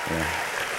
Yeah.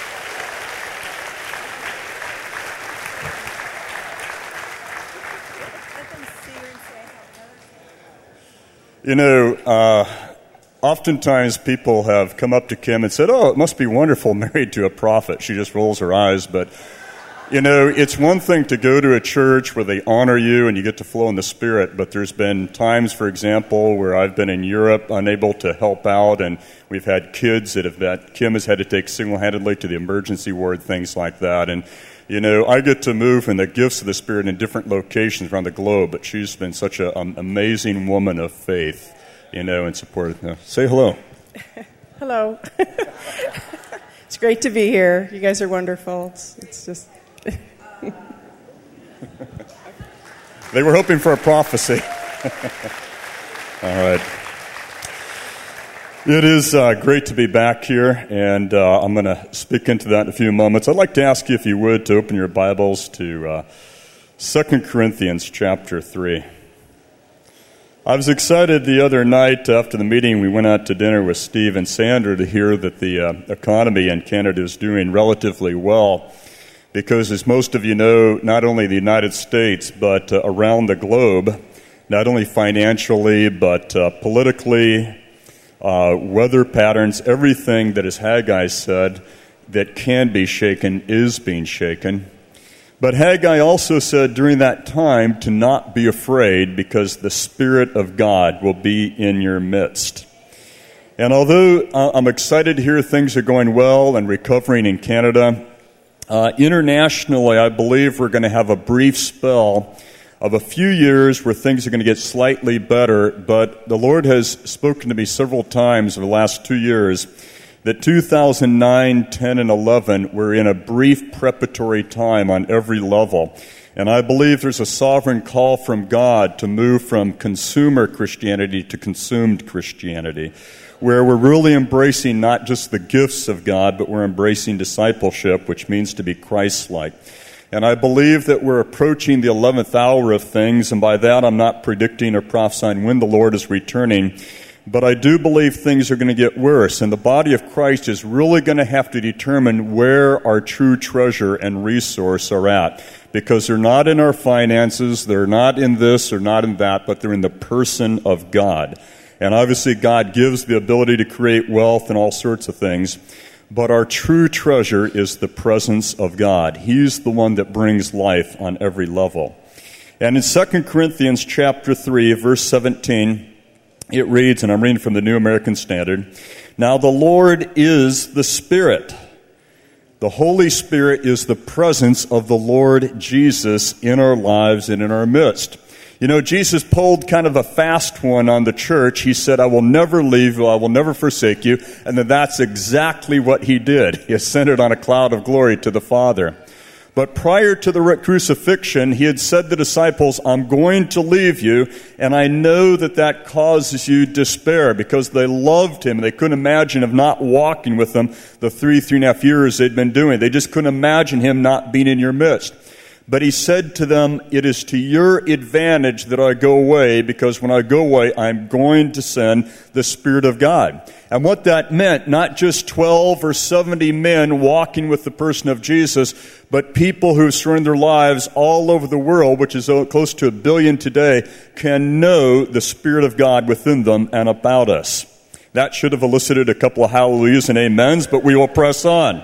You know, oftentimes people have come up to Kim and said, "Oh, it must be wonderful married to a prophet." She just rolls her eyes. But, you know, it's one thing to go to a church where they honor you and you get to flow in the Spirit. But there's been times, for example, where I've been in Europe unable to help out, and we've had kids that Kim has had to take single-handedly to the emergency ward, things like that. And, you know, I get to move in the gifts of the Spirit in different locations around the globe, but she's been such an amazing woman of faith, you know, and support. Say hello. Hello. It's great to be here. You guys are wonderful. It's just... They were hoping for a prophecy. All right. It is great to be back here, and I'm going to speak into that in a few moments. I'd like to ask you, if you would, to open your Bibles to 2 Corinthians chapter 3. I was excited the other night after the meeting. We went out to dinner with Steve and Sandra to hear that the economy in Canada is doing relatively well, because, as most of you know, not only the United States, but around the globe, not only financially, but politically, weather patterns, everything that, as Haggai said, that can be shaken is being shaken. But Haggai also said during that time to not be afraid, because the Spirit of God will be in your midst. And although I'm excited to hear things are going well and recovering in Canada, internationally I believe we're going to have a brief spell of a few years where things are going to get slightly better, but the Lord has spoken to me several times over the last 2 years that 2009, 10, and 11 were in a brief preparatory time on every level. And I believe there's a sovereign call from God to move from consumer Christianity to consumed Christianity, where we're really embracing not just the gifts of God, but we're embracing discipleship, which means to be Christ-like. And I believe that we're approaching the 11th hour of things, and by that I'm not predicting or prophesying when the Lord is returning, but I do believe things are going to get worse, and the body of Christ is really going to have to determine where our true treasure and resource are at, because they're not in our finances, they're not in this, or not in that, but they're in the person of God. And obviously God gives the ability to create wealth and all sorts of things, but our true treasure is the presence of God. He's the one that brings life on every level. And in 2 Corinthians chapter 3, verse 17, it reads, and I'm reading from the New American Standard, "Now the Lord is the Spirit. The Holy Spirit is the presence of the Lord Jesus in our lives and in our midst." You know, Jesus pulled kind of a fast one on the church. He said, "I will never leave you, I will never forsake you." And then that's exactly what he did. He ascended on a cloud of glory to the Father. But prior to the crucifixion, he had said to the disciples, "I'm going to leave you," and I know that that causes you despair, because they loved him. They couldn't imagine of not walking with him the 3.5 years they'd been doing. They just couldn't imagine him not being in your midst. But he said to them, "It is to your advantage that I go away, because when I go away, I'm going to send the Spirit of God." And what that meant, not just 12 or 70 men walking with the person of Jesus, but people who surrender their lives all over the world, which is close to 1 billion today, can know the Spirit of God within them and about us. That should have elicited a couple of hallelujahs and amens, but we will press on.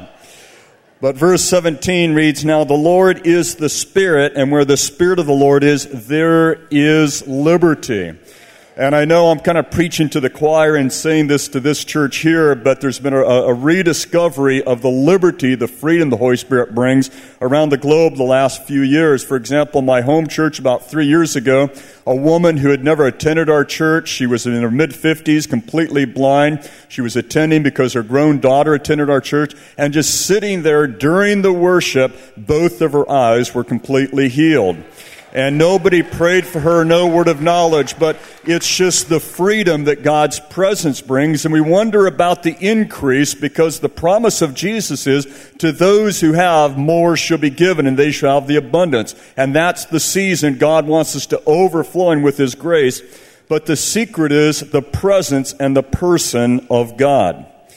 But verse 17 reads, "Now the Lord is the Spirit, and where the Spirit of the Lord is, there is liberty." And I know I'm kind of preaching to the choir and saying this to this church here, but there's been a rediscovery of the liberty, the freedom the Holy Spirit brings around the globe the last few years. For example, my home church about 3 years ago, a woman who had never attended our church, she was in her mid-50s, completely blind. She was attending because her grown daughter attended our church, and just sitting there during the worship, both of her eyes were completely healed. And nobody prayed for her, no word of knowledge, but it's just the freedom that God's presence brings. And we wonder about the increase, because the promise of Jesus is, to those who have, more shall be given, and they shall have the abundance. And that's the season God wants us to overflowing with His grace. But the secret is the presence and the person of God.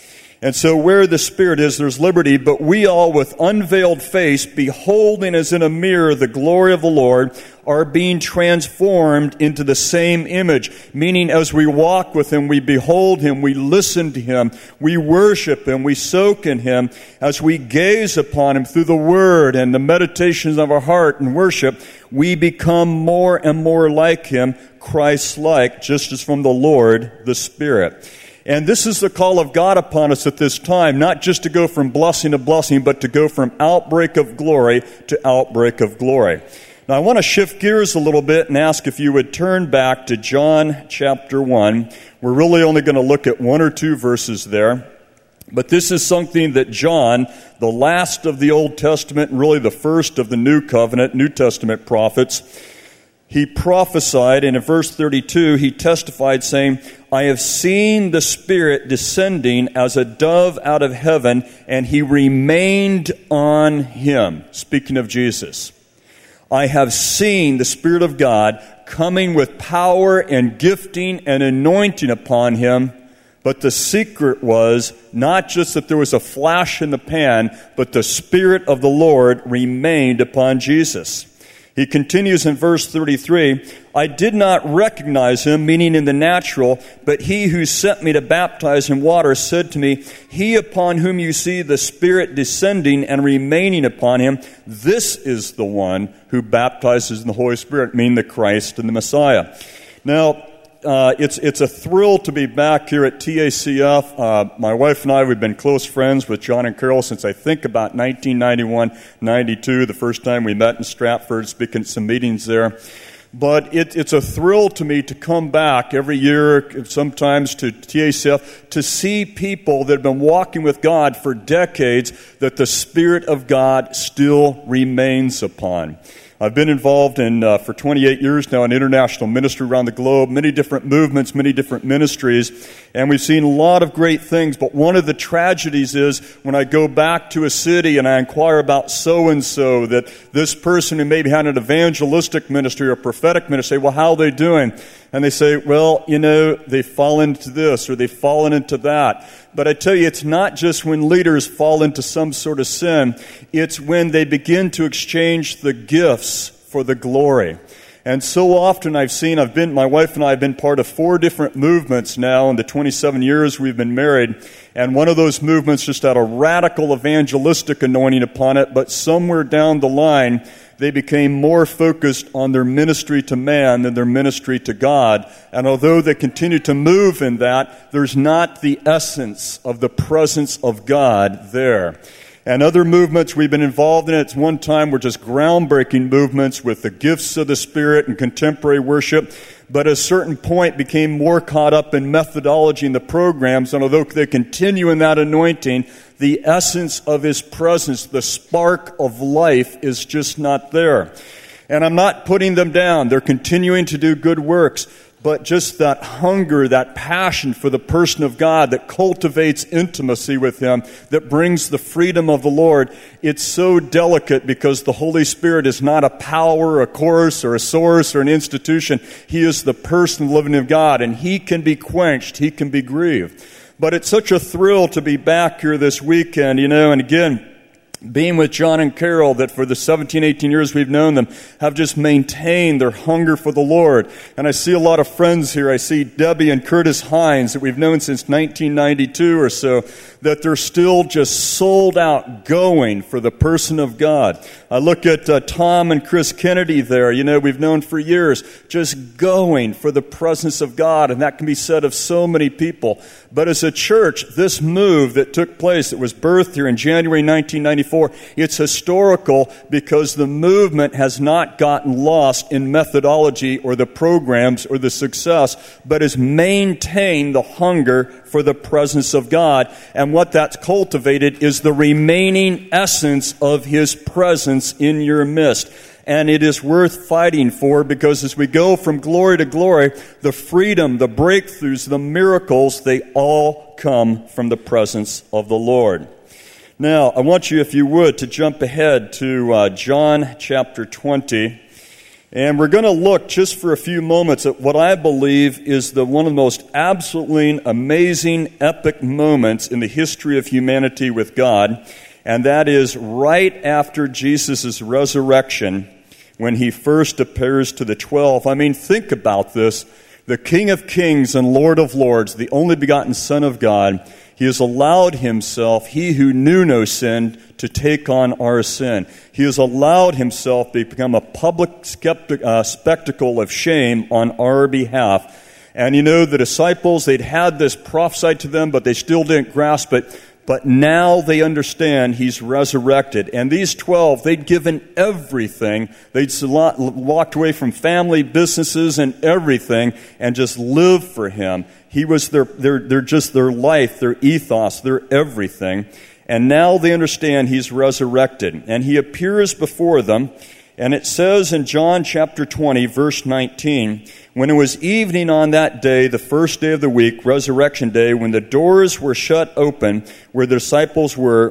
And so where the Spirit is, there's liberty, but we all with unveiled face, beholding as in a mirror the glory of the Lord, are being transformed into the same image. Meaning as we walk with Him, we behold Him, we listen to Him, we worship Him, we soak in Him. As we gaze upon Him through the Word and the meditations of our heart and worship, we become more and more like Him, Christ-like, just as from the Lord, the Spirit. And this is the call of God upon us at this time, not just to go from blessing to blessing, but to go from outbreak of glory to outbreak of glory. Now, I want to shift gears a little bit and ask if you would turn back to John chapter 1. We're really only going to look at one or two verses there. But this is something that John, the last of the Old Testament and really the first of the New Covenant, New Testament prophets, he prophesied, and in verse 32, he testified, saying, I have seen the Spirit descending as a dove out of heaven, and He remained on Him. Speaking of Jesus. I have seen the Spirit of God coming with power and gifting and anointing upon Him. But the secret was not just that there was a flash in the pan, but the Spirit of the Lord remained upon Jesus. He continues in verse 33, I did not recognize Him, meaning in the natural, but He who sent me to baptize in water said to me, He upon whom you see the Spirit descending and remaining upon Him, this is the one who baptizes in the Holy Spirit, meaning the Christ and the Messiah. Now, it's a thrill to be back here at TACF. My wife and I, we've been close friends with John and Carol since I think about 1991-92, the first time we met in Stratford, speaking at some meetings there. But it's a thrill to me to come back every year, sometimes to TACF, to see people that have been walking with God for decades that the Spirit of God still remains upon. I've been involved in, for 28 years now, in international ministry around the globe, many different movements, many different ministries, and we've seen a lot of great things. But one of the tragedies is when I go back to a city and I inquire about so-and-so, that this person who maybe had an evangelistic ministry or prophetic ministry, well, how are they doing? And they say, well, they've fallen into this or they've fallen into that. But I tell you, it's not just when leaders fall into some sort of sin. It's when they begin to exchange the gifts for the glory. And so often my wife and I have been part of 4 different movements now in the 27 years we've been married. And one of those movements just had a radical evangelistic anointing upon it, but somewhere down the line, they became more focused on their ministry to man than their ministry to God. And although they continue to move in that, there's not the essence of the presence of God there. And other movements we've been involved in at one time were just groundbreaking movements with the gifts of the Spirit and contemporary worship, but at a certain point became more caught up in methodology in the programs, and although they continue in that anointing, the essence of His presence, the spark of life, is just not there. And I'm not putting them down. They're continuing to do good works. But just that hunger, that passion for the person of God that cultivates intimacy with Him, that brings the freedom of the Lord, it's so delicate because the Holy Spirit is not a power, a course, or a source, or an institution. He is the person living of God, and He can be quenched, He can be grieved. But it's such a thrill to be back here this weekend, and again, being with John and Carol, that for the 17, 18 years we've known them, have just maintained their hunger for the Lord. And I see a lot of friends here. I see Debbie and Curtis Hines that we've known since 1992 or so, that they're still just sold out going for the person of God. I look at Tom and Chris Kennedy there, we've known for years, just going for the presence of God. And that can be said of so many people. But as a church, this move that took place, that was birthed here in January 1994, it's historical because the movement has not gotten lost in methodology or the programs or the success, but has maintained the hunger for the presence of God. And what that's cultivated is the remaining essence of His presence in your midst. And it is worth fighting for, because as we go from glory to glory, the freedom, the breakthroughs, the miracles, they all come from the presence of the Lord. Now, I want you, if you would, to jump ahead to John chapter 20. And we're going to look just for a few moments at what I believe is one of the most absolutely amazing, epic moments in the history of humanity with God. And that is right after Jesus' resurrection, when he first appears to the 12. I mean, think about this. The King of Kings and Lord of Lords, the only begotten Son of God, he has allowed himself, he who knew no sin, to take on our sin. He has allowed himself to become a public spectacle of shame on our behalf. And you know, the disciples, they'd had this prophesied to them, but they still didn't grasp it. But now they understand he's resurrected. And these 12, they'd given everything. They'd walked away from family, businesses, and everything, and just lived for him. He was their life, their ethos, their everything. And now they understand he's resurrected. And he appears before them. And it says in John chapter 20, verse 19, when it was evening on that day, the first day of the week, resurrection day, when the doors were shut open, where the disciples were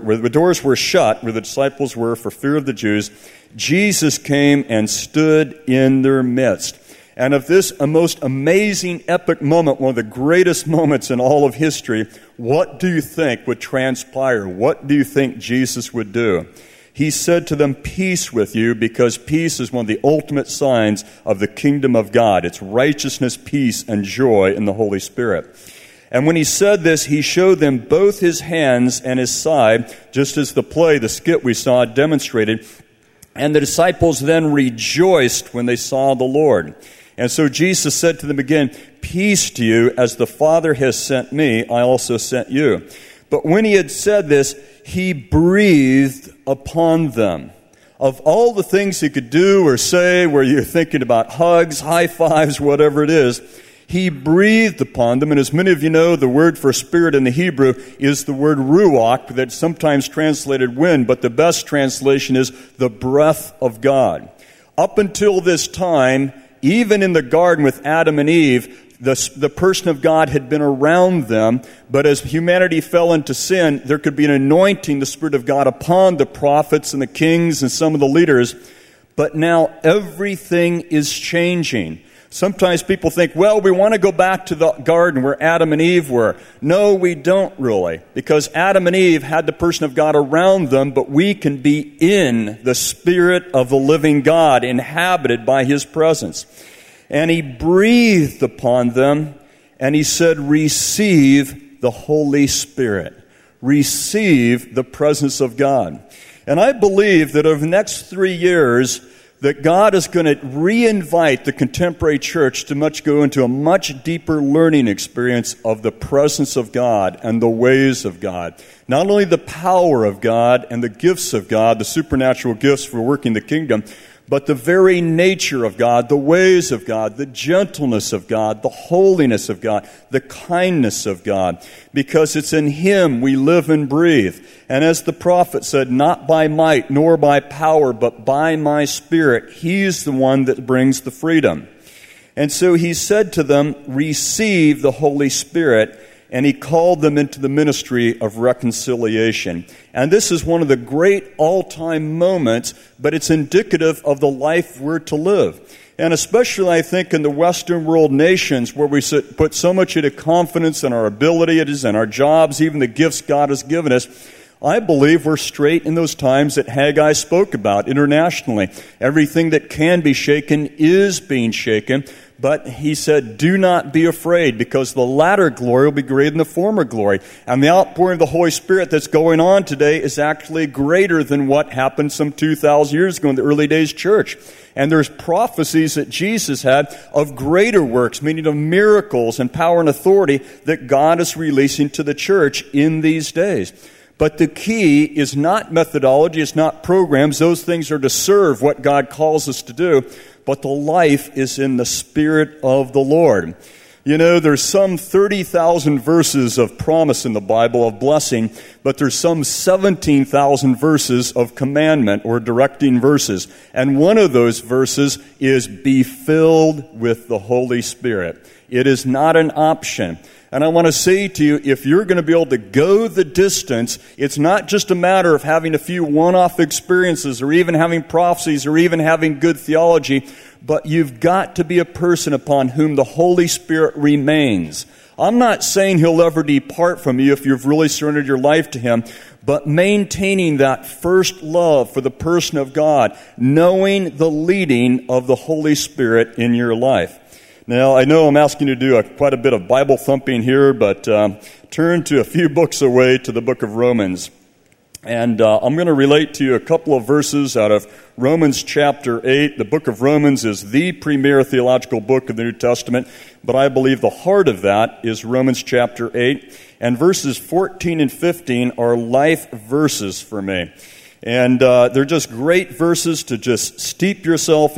for fear of the Jews, Jesus came and stood in their midst. And of this a most amazing, epic moment, one of the greatest moments in all of history, what do you think would transpire? What do you think Jesus would do? He said to them, "Peace with you," because peace is one of the ultimate signs of the kingdom of God. It's righteousness, peace, and joy in the Holy Spirit. And when he said this, he showed them both his hands and his side, just as the skit we saw demonstrated. And the disciples then rejoiced when they saw the Lord. And so Jesus said to them again, "Peace to you, as the Father has sent me, I also sent you." But when he had said this, he breathed upon them. Of all the things he could do or say where you're thinking about hugs, high fives, whatever it is, he breathed upon them. And as many of you know, the word for spirit in the Hebrew is the word ruach, that's sometimes translated wind, but the best translation is the breath of God. Up until this time, even in the garden with Adam and Eve, the person of God had been around them, but as humanity fell into sin, there could be an anointing, the Spirit of God, upon the prophets and the kings and some of the leaders. But now everything is changing. Sometimes people think, well, we want to go back to the garden where Adam and Eve were. No, we don't really, because Adam and Eve had the person of God around them, but we can be in the Spirit of the living God, inhabited by His presence. And he breathed upon them, and he said, "Receive the Holy Spirit." Receive the presence of God. And I believe that over the next 3 years, that God is going to re-invite the contemporary church to go into a much deeper learning experience of the presence of God and the ways of God. Not only the power of God and the gifts of God, the supernatural gifts for working the kingdom, but the very nature of God, the ways of God, the gentleness of God, the holiness of God, the kindness of God, because it's in Him we live and breathe. And as the prophet said, not by might nor by power, but by my Spirit, He's the one that brings the freedom. And so He said to them, "Receive the Holy Spirit," and He called them into the ministry of reconciliation. And this is one of the great all-time moments, but it's indicative of the life we're to live. And especially, I think, in the Western world nations where we put so much into confidence in our abilities and our jobs, even the gifts God has given us, I believe we're straight in those times that Haggai spoke about internationally. Everything that can be shaken is being shaken. But he said, do not be afraid, because the latter glory will be greater than the former glory. And the outpouring of the Holy Spirit that's going on today is actually greater than what happened some 2,000 years ago in the early days church. And there's prophecies that Jesus had of greater works, meaning of miracles and power and authority that God is releasing to the church in these days. But the key is not methodology, it's not programs. Those things are to serve what God calls us to do. But the life is in the Spirit of the Lord. You know, there's some 30,000 verses of promise in the Bible of blessing, but there's some 17,000 verses of commandment or directing verses. And one of those verses is, be filled with the Holy Spirit. It is not an option. And I want to say to you, if you're going to be able to go the distance, it's not just a matter of having a few one-off experiences or even having prophecies or even having good theology, but you've got to be a person upon whom the Holy Spirit remains. I'm not saying He'll ever depart from you if you've really surrendered your life to Him, but maintaining that first love for the person of God, knowing the leading of the Holy Spirit in your life. Now, I know I'm asking you to do quite a bit of Bible thumping here, but turn to a few books away to the book of Romans. And I'm going to relate to you a couple of verses out of Romans chapter 8. The book of Romans is the premier theological book of the New Testament, but I believe the heart of that is Romans chapter 8. And verses 14 and 15 are life verses for me. And they're just great verses to just seep yourself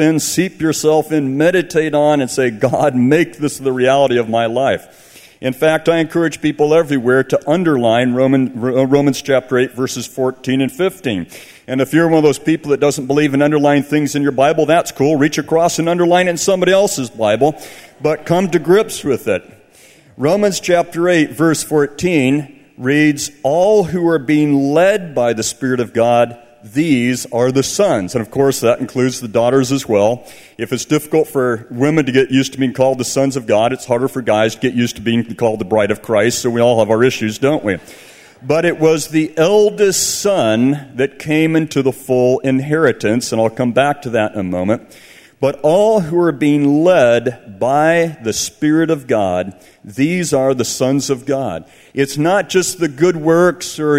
in, meditate on, and say, God, make this the reality of my life. In fact, I encourage people everywhere to underline Romans chapter 8, verses 14 and 15. And if you're one of those people that doesn't believe in underlining things in your Bible, that's cool. Reach across and underline it in somebody else's Bible, but come to grips with it. Romans chapter 8, verse 14 reads, all who are being led by the Spirit of God, these are the sons. And of course, that includes the daughters as well. If it's difficult for women to get used to being called the sons of God, it's harder for guys to get used to being called the bride of Christ. So we all have our issues, don't we? But it was the eldest son that came into the full inheritance, and I'll come back to that in a moment. But all who are being led by the Spirit of God, these are the sons of God. It's not just the good works or,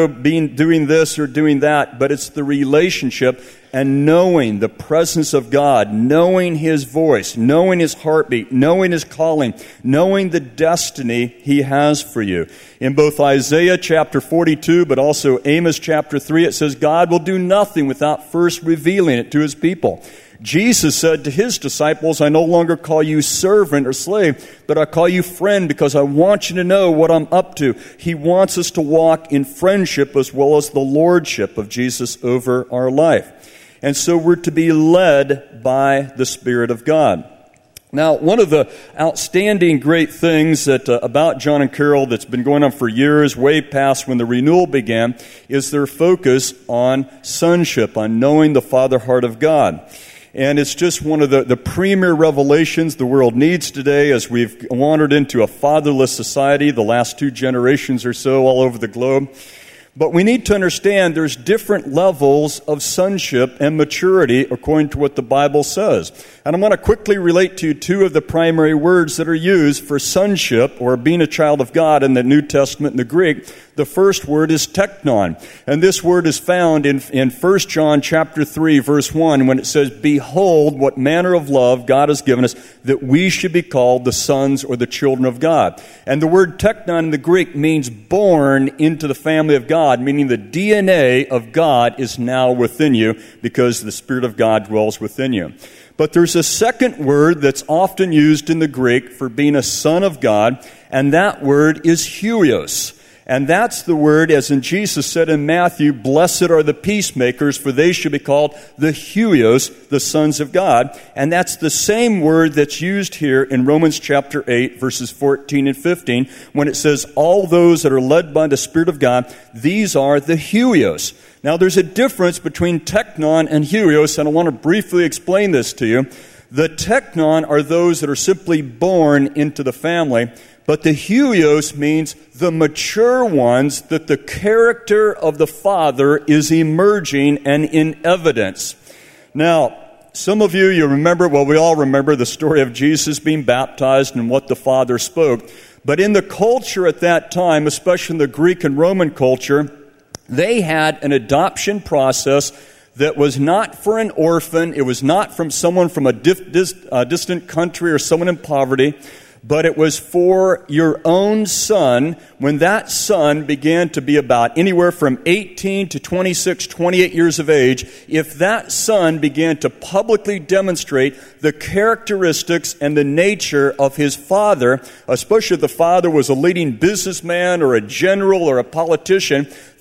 doing this or doing that, but it's the relationship and knowing the presence of God, knowing His voice, knowing His heartbeat, knowing His calling, knowing the destiny He has for you. In both Isaiah chapter 42, but also Amos chapter 3, it says God will do nothing without first revealing it to His people. Jesus said to His disciples, I no longer call you servant or slave, but I call you friend because I want you to know what I'm up to. He wants us to walk in friendship as well as the lordship of Jesus over our life. And so we're to be led by the Spirit of God. Now, one of the outstanding great things that about John and Carol that's been going on for years, way past when the renewal began, is their focus on sonship, on knowing the Father heart of God. And it's just one of the premier revelations the world needs today as we've wandered into a fatherless society the last 2 generations or so all over the globe. But we need to understand there's different levels of sonship and maturity according to what the Bible says. And I'm going to quickly relate to you 2 of the primary words that are used for sonship or being a child of God in the New Testament in the Greek. The first word is teknon. And this word is found in 1 John chapter 3, verse 1, when it says, behold, what manner of love God has given us, that we should be called the sons or the children of God. And the word teknon in the Greek means born into the family of God, meaning the DNA of God is now within you because the Spirit of God dwells within you. But there's a second word that's often used in the Greek for being a son of God, and that word is huios. And that's the word, as in Jesus said in Matthew, blessed are the peacemakers, for they should be called the huios, the sons of God. And that's the same word that's used here in Romans chapter 8, verses 14 and 15, when it says, all those that are led by the Spirit of God, these are the huios. Now, there's a difference between teknon and huios, and I want to briefly explain this to you. The teknon are those that are simply born into the family, but the huios means the mature ones that the character of the Father is emerging and in evidence. Now, some of you remember, well, we all remember the story of Jesus being baptized and what the Father spoke. But in the culture at that time, especially in the Greek and Roman culture, they had an adoption process that was not for an orphan. It was not from someone from a distant country or someone in poverty, but it was for your own son when that son began to be about anywhere from 18 to 26, 28 years of age. If that son began to publicly demonstrate the characteristics and the nature of his father, especially if the father was a leading businessman or a general or a politician,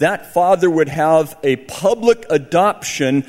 that father would have a public adoption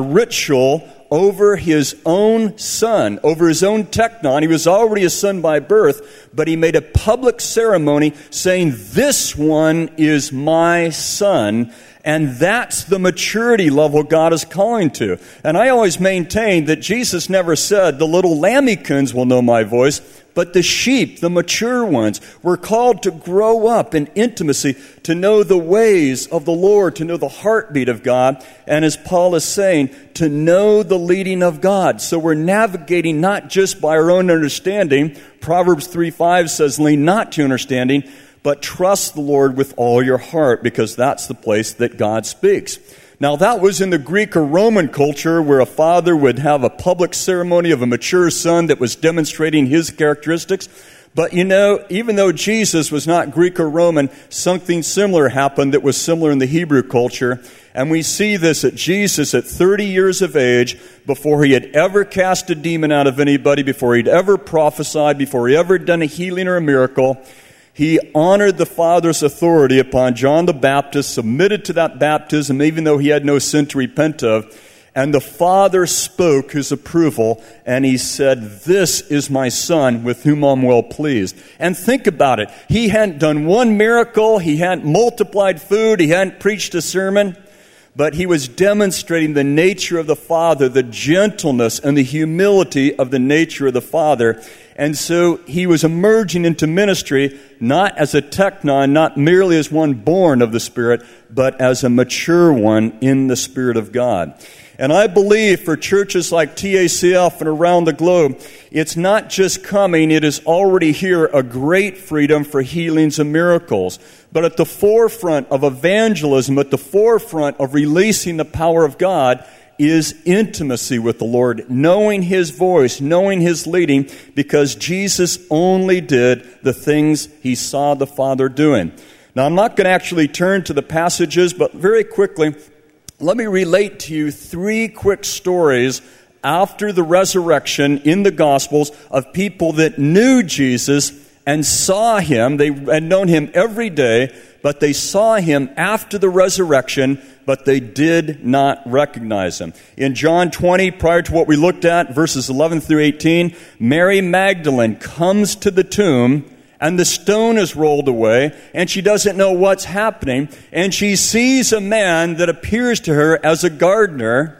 ritual over his own son, over his own teknon. He was already a son by birth, but he made a public ceremony saying, "This one is my son." And that's the maturity level God is calling to. And I always maintain that Jesus never said, "The little lambikins will know my voice," but the sheep, the mature ones, were called to grow up in intimacy, to know the ways of the Lord, to know the heartbeat of God, and as Paul is saying, to know the leading of God. So we're navigating not just by our own understanding. Proverbs 3:5 says, "Lean not to understanding, but trust the Lord with all your heart," because that's the place that God speaks. Now, that was in the Greek or Roman culture where a father would have a public ceremony of a mature son that was demonstrating his characteristics. But even though Jesus was not Greek or Roman, something similar happened that was similar in the Hebrew culture. And we see this at Jesus at 30 years of age, before he had ever cast a demon out of anybody, before he'd ever prophesied, before he ever done a healing or a miracle. He honored the Father's authority upon John the Baptist, submitted to that baptism, even though he had no sin to repent of. And the Father spoke his approval, and he said, "This is my Son with whom I'm well pleased." And think about it. He hadn't done one miracle. He hadn't multiplied food. He hadn't preached a sermon. But he was demonstrating the nature of the Father, the gentleness and the humility of the nature of the Father. And so he was emerging into ministry not as a teknon, not merely as one born of the Spirit, but as a mature one in the Spirit of God. And I believe for churches like TACF and around the globe, it's not just coming, it is already here, a great freedom for healings and miracles. But at the forefront of evangelism, at the forefront of releasing the power of God, is intimacy with the Lord, knowing His voice, knowing His leading, because Jesus only did the things He saw the Father doing. Now, I'm not going to actually turn to the passages, but very quickly, let me relate to you 3 quick stories after the resurrection in the Gospels of people that knew Jesus and saw Him. They had known Him every day, but they saw Him after the resurrection, but they did not recognize Him. In John 20, prior to what we looked at, verses 11 through 18, Mary Magdalene comes to the tomb, and the stone is rolled away, and she doesn't know what's happening, and she sees a man that appears to her as a gardener,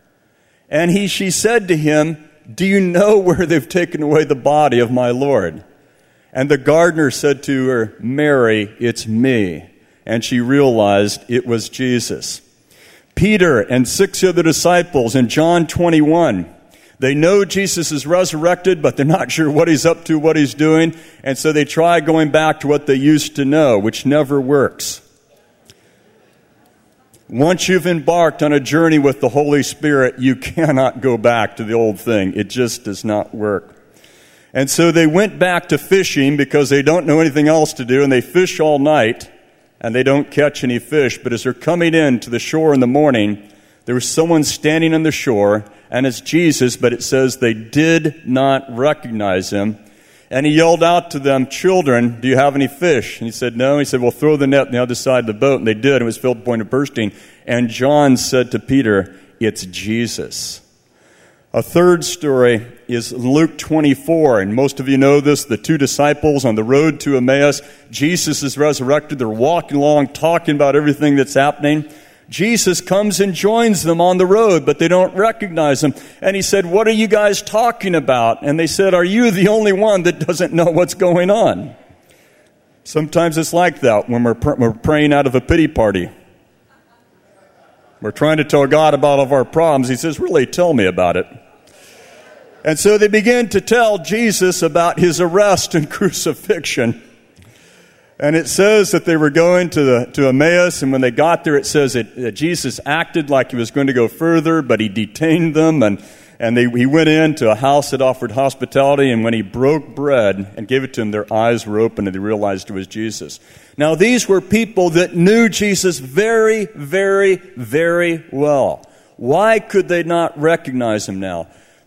and she said to him, "Do you know where they've taken away the body of my Lord?" And the gardener said to her, "Mary, it's me." And she realized it was Jesus. Peter and 6 other disciples in John 21, they know Jesus is resurrected, but they're not sure what He's up to, what He's doing, and so they try going back to what they used to know, which never works. Once you've embarked on a journey with the Holy Spirit, you cannot go back to the old thing. It just does not work. And so they went back to fishing because they don't know anything else to do, and they fish all night, and they don't catch any fish. But as they're coming in to the shore in the morning, there was someone standing on the shore, and it's Jesus, but it says they did not recognize Him. And He yelled out to them, "Children, do you have any fish?" And he said, "No." He said, "Well, throw the net on the other side of the boat." And they did. It was filled to the point of bursting. And John said to Peter, "It's Jesus." A third story is Luke 24, and most of you know this, the 2 disciples on the road to Emmaus. Jesus is resurrected. They're walking along, talking about everything that's happening. Jesus comes and joins them on the road, but they don't recognize Him. And He said, "What are you guys talking about?" And they said, "Are you the only one that doesn't know what's going on?" Sometimes it's like that when we're praying out of a pity party. We're trying to tell God about all of our problems. He says, "Really, tell me about it." And so they began to tell Jesus about His arrest and crucifixion. And it says that they were going to Emmaus, and when they got there, it says that Jesus acted like He was going to go further, but He detained them, and he went into a house that offered hospitality, and when He broke bread and gave it to them, their eyes were open, and they realized it was Jesus. Now, these were people that knew Jesus very, very, very well. Why could they not recognize Him now?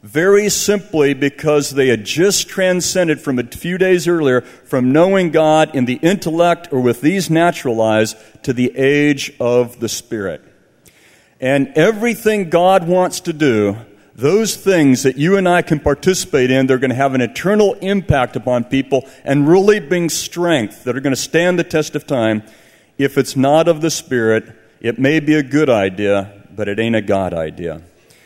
very simply because they had just transcended from a few days earlier from knowing God in the intellect or with these natural eyes to the age of the Spirit. And everything God wants to do, those things that you and I can participate in, they're going to have an eternal impact upon people and really bring strength that are going to stand the test of time. If it's not of the Spirit, it may be a good idea, but it ain't a God idea.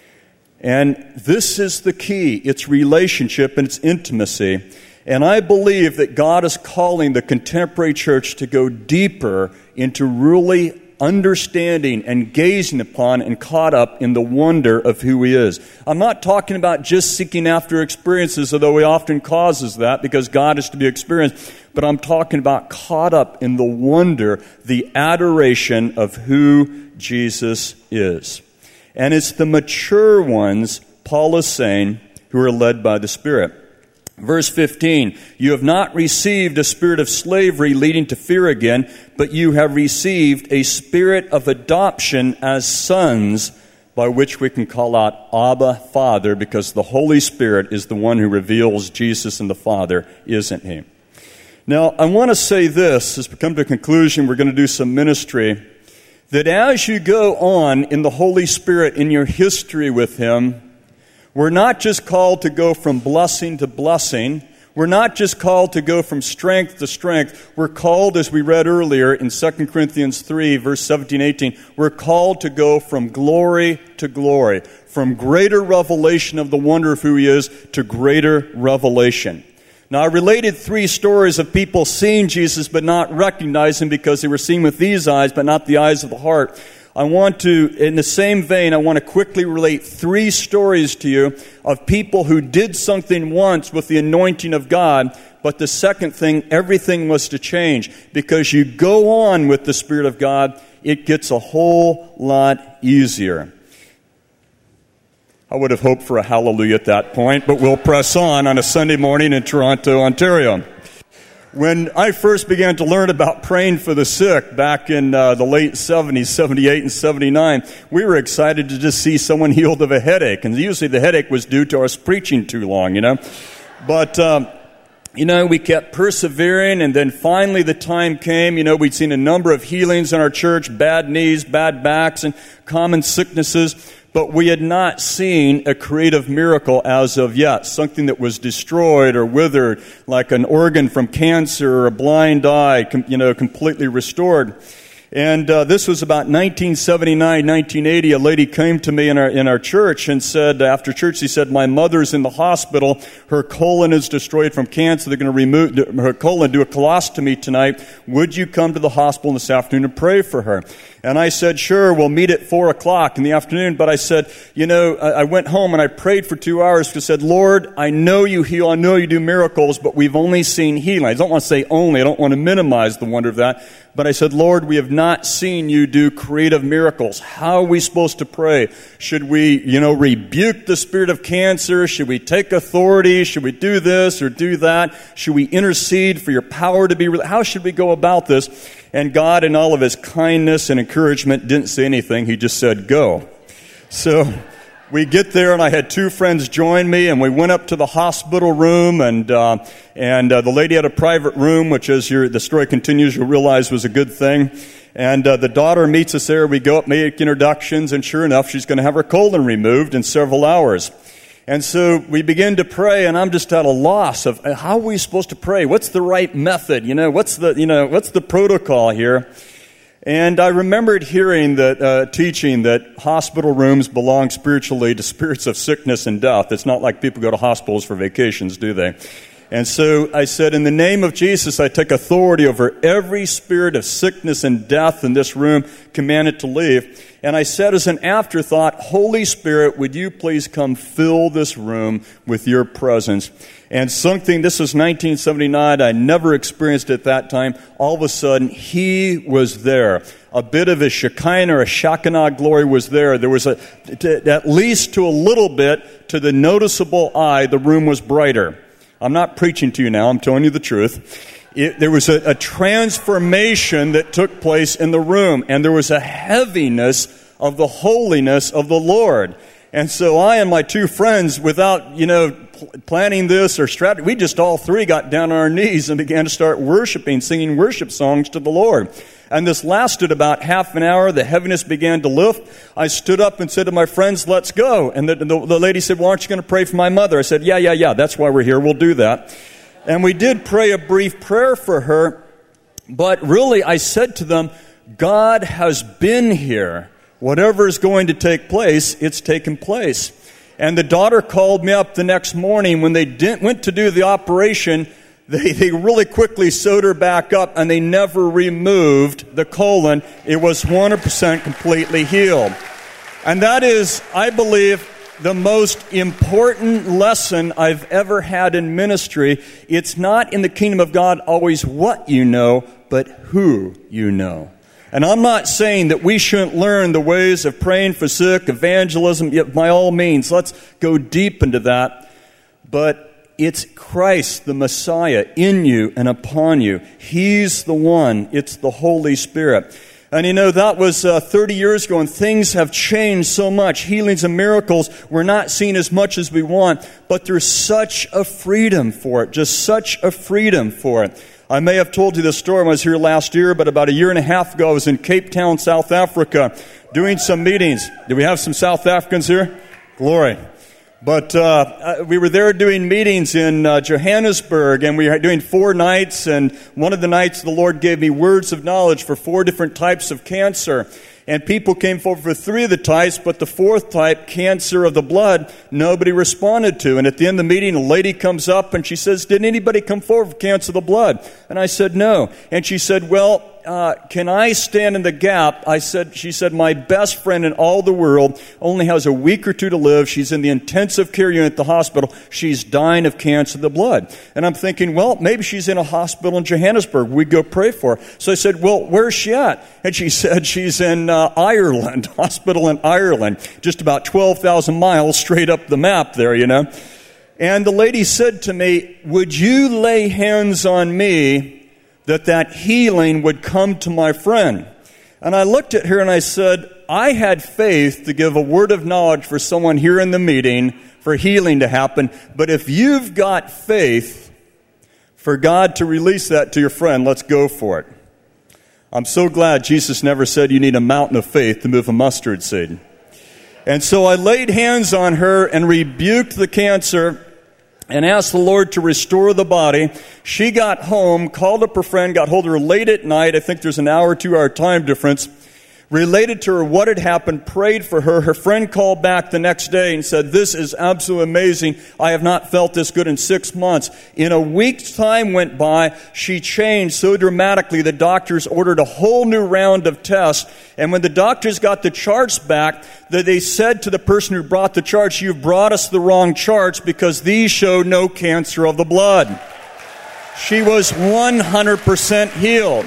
And this is the key. It's relationship and it's intimacy. And I believe that God is calling the contemporary church to go deeper into really understanding and gazing upon and caught up in the wonder of who He is. I'm not talking about just seeking after experiences, although He often causes that because God is to be experienced, but I'm talking about caught up in the wonder, the adoration of who Jesus is. And it's the mature ones, Paul is saying, who are led by the Spirit. Verse 15, you have not received a spirit of slavery leading to fear again, but you have received a spirit of adoption as sons, by which we can call out Abba, Father, because the Holy Spirit is the one who reveals Jesus and the Father, isn't He? Now, I want to say this, as we come to a conclusion, we're going to do some ministry, that as you go on in the Holy Spirit in your history with Him, we're not just called to go from blessing to blessing. We're not just called to go from strength to strength. We're called, as we read earlier in 2 Corinthians 3, verse 17, 18, we're called to go from glory to glory, from greater revelation of the wonder of who He is to greater revelation. Now, I related 3 stories of people seeing Jesus but not recognizing Him because they were seen with these eyes but not the eyes of the heart. I want to, in the same vein, I want to quickly relate 3 stories to you of people who did something once with the anointing of God, but the second thing, everything was to change. Because you go on with the Spirit of God, it gets a whole lot easier. I would have hoped for a hallelujah at that point, but we'll press on a Sunday morning in Toronto, Ontario. When I first began to learn about praying for the sick back in the late 70s, 78 and 79, we were excited to just see someone healed of a headache. And usually the headache was due to us preaching too long, But, we kept persevering, and then finally the time came. We'd seen a number of healings in our church, bad knees, bad backs, and common sicknesses. But we had not seen a creative miracle as of yet, something that was destroyed or withered, like an organ from cancer or a blind eye, completely restored. And this was about 1979, 1980. A lady came to me in our church and said, after church, she said, my mother's in the hospital. Her colon is destroyed from cancer. They're going to remove her colon, do a colostomy tonight. Would you come to the hospital this afternoon and pray for her? And I said, sure, we'll meet at 4 o'clock in the afternoon. But I said, I went home and I prayed for 2 hours. I said, Lord, I know you heal. I know you do miracles, but we've only seen healing. I don't want to say only. I don't want to minimize the wonder of that. But I said, Lord, we have not seen you do creative miracles. How are we supposed to pray? Should we, rebuke the spirit of cancer? Should we take authority? Should we do this or do that? Should we intercede for your power to be? How should we go about this? And God, in all of His kindness and encouragement, didn't say anything. He just said, go. So we get there, and I had 2 friends join me, and we went up to the hospital room, and the lady had a private room, which, as the story continues, you'll realize was a good thing. And the daughter meets us there. We go up, make introductions, and sure enough, she's going to have her colon removed in several hours. And so we begin to pray, and I'm just at a loss of how are we supposed to pray? What's the right method? What's the protocol here? And I remembered hearing that teaching that hospital rooms belong spiritually to spirits of sickness and death. It's not like people go to hospitals for vacations, do they? And so I said, in the name of Jesus, I take authority over every spirit of sickness and death in this room, command it to leave. And I said as an afterthought, Holy Spirit, would you please come fill this room with your presence? And this was 1979, I never experienced at that time. All of a sudden, He was there. A bit of a Shekinah or a Shekinah glory was there. There was at least to a little bit, to the noticeable eye, the room was brighter. I'm not preaching to you now, I'm telling you the truth. There was a transformation that took place in the room, and there was a heaviness of the holiness of the Lord. And so I and my two friends, without, planning this or strategy, we just all three got down on our knees and began to start worshiping, singing worship songs to the Lord. And this lasted about half an hour. The heaviness began to lift. I stood up and said to my friends, let's go. And the lady said, well, aren't you going to pray for my mother? I said, yeah, that's why we're here. We'll do that. And we did pray a brief prayer for her. But really, I said to them, God has been here. Whatever is going to take place, it's taken place. And the daughter called me up the next morning. When they went to do the operation, they really quickly sewed her back up, and they never removed the colon. It was 100% completely healed. And that is, I believe, the most important lesson I've ever had in ministry. It's not in the kingdom of God always what you know, but who you know. And I'm not saying that we shouldn't learn the ways of praying for sick, evangelism. Yet by all means, let's go deep into that. But it's Christ, the Messiah, in you and upon you. He's the one. It's the Holy Spirit. And that was 30 years ago, and things have changed so much. Healings and miracles, we're not seeing as much as we want, but there's such a freedom for it, just such a freedom for it. I may have told you this story when I was here last year, but about a year and a half ago, I was in Cape Town, South Africa, doing some meetings. Do we have some South Africans here? Glory. But we were there doing meetings in Johannesburg, and we were doing 4 nights, and one of the nights the Lord gave me words of knowledge for 4 different types of cancer. And people came forward for 3 of the types, but the 4th type, cancer of the blood, nobody responded to. And at the end of the meeting, a lady comes up and she says, did anybody come forward for cancer of the blood? And I said, no. And she said, well, can I stand in the gap? She said, my best friend in all the world only has a week or 2 to live. She's in the intensive care unit at the hospital. She's dying of cancer of the blood. And I'm thinking, well, maybe she's in a hospital in Johannesburg. We'd go pray for her. So I said, well, where's she at? And she said she's in Ireland, hospital in Ireland, just about 12,000 miles straight up the map there, And the lady said to me, would you lay hands on me that healing would come to my friend? And I looked at her and I said, I had faith to give a word of knowledge for someone here in the meeting for healing to happen. But if you've got faith for God to release that to your friend, let's go for it. I'm so glad Jesus never said you need a mountain of faith to move a mustard seed. And so I laid hands on her and rebuked the cancer and asked the Lord to restore the body. She got home, called up her friend, got hold of her late at night. I think there's an hour, 2-hour time difference. Related to her what had happened, prayed for her. Her friend called back the next day and said, this is absolutely amazing. I have not felt this good in 6 months. In a week's time went by, she changed so dramatically the doctors ordered a whole new round of tests. And when the doctors got the charts back, they said to the person who brought the charts, you've brought us the wrong charts because these show no cancer of the blood. She was 100% healed.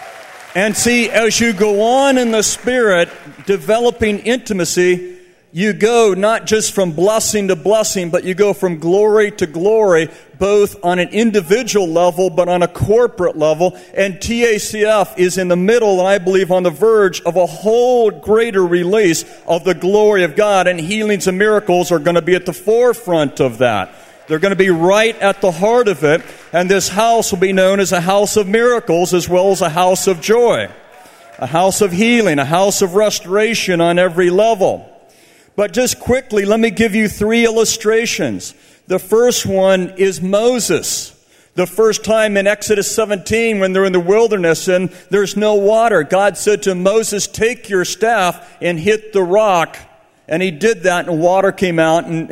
And see, as you go on in the Spirit, developing intimacy, you go not just from blessing to blessing, but you go from glory to glory, both on an individual level, but on a corporate level. And TACF is in the middle, and I believe on the verge of a whole greater release of the glory of God. And healings and miracles are going to be at the forefront of that. They're going to be right at the heart of it. And this house will be known as a house of miracles as well as a house of joy. A house of healing, a house of restoration on every level. But just quickly, let me give you 3 illustrations. The first one is Moses. The first time in Exodus 17 when they're in the wilderness and there's no water, God said to Moses, take your staff and hit the rock. And he did that, and water came out, and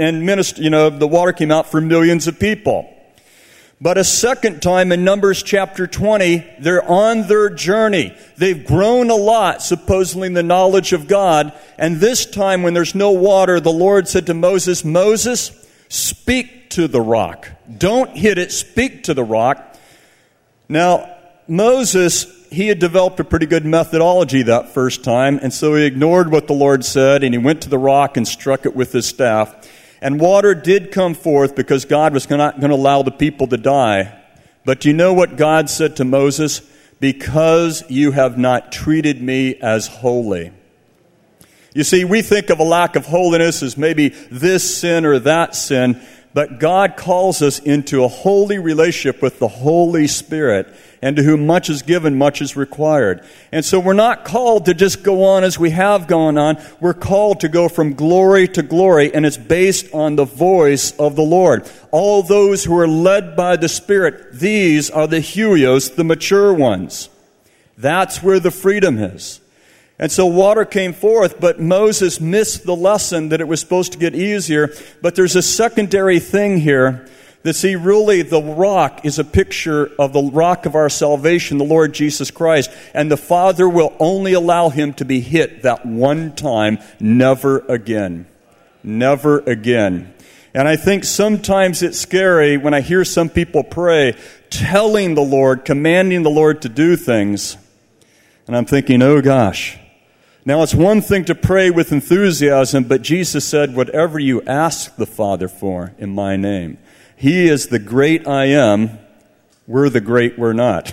the water came out for millions of people. But a second time in Numbers chapter 20, they're on their journey. They've grown a lot, supposedly in the knowledge of God. And this time, when there's no water, the Lord said to Moses, Moses, speak to the rock. Don't hit it, speak to the rock. Now, Moses, he had developed a pretty good methodology that first time, and so he ignored what the Lord said, and he went to the rock and struck it with his staff. And water did come forth because God was not going to allow the people to die. But do you know what God said to Moses? Because you have not treated me as holy. You see, we think of a lack of holiness as maybe this sin or that sin, but God calls us into a holy relationship with the Holy Spirit, and to whom much is given, much is required. And so we're not called to just go on as we have gone on. We're called to go from glory to glory, and it's based on the voice of the Lord. All those who are led by the Spirit, these are the huios, the mature ones. That's where the freedom is. And so water came forth, but Moses missed the lesson that it was supposed to get easier. But there's a secondary thing here that, see, really the rock is a picture of the rock of our salvation, the Lord Jesus Christ. And the Father will only allow him to be hit that one time, never again. Never again. And I think sometimes it's scary when I hear some people pray, telling the Lord, commanding the Lord to do things. And I'm thinking, oh gosh. Now, it's one thing to pray with enthusiasm, but Jesus said, whatever you ask the Father for in my name. He is the great I am. We're the great we're not.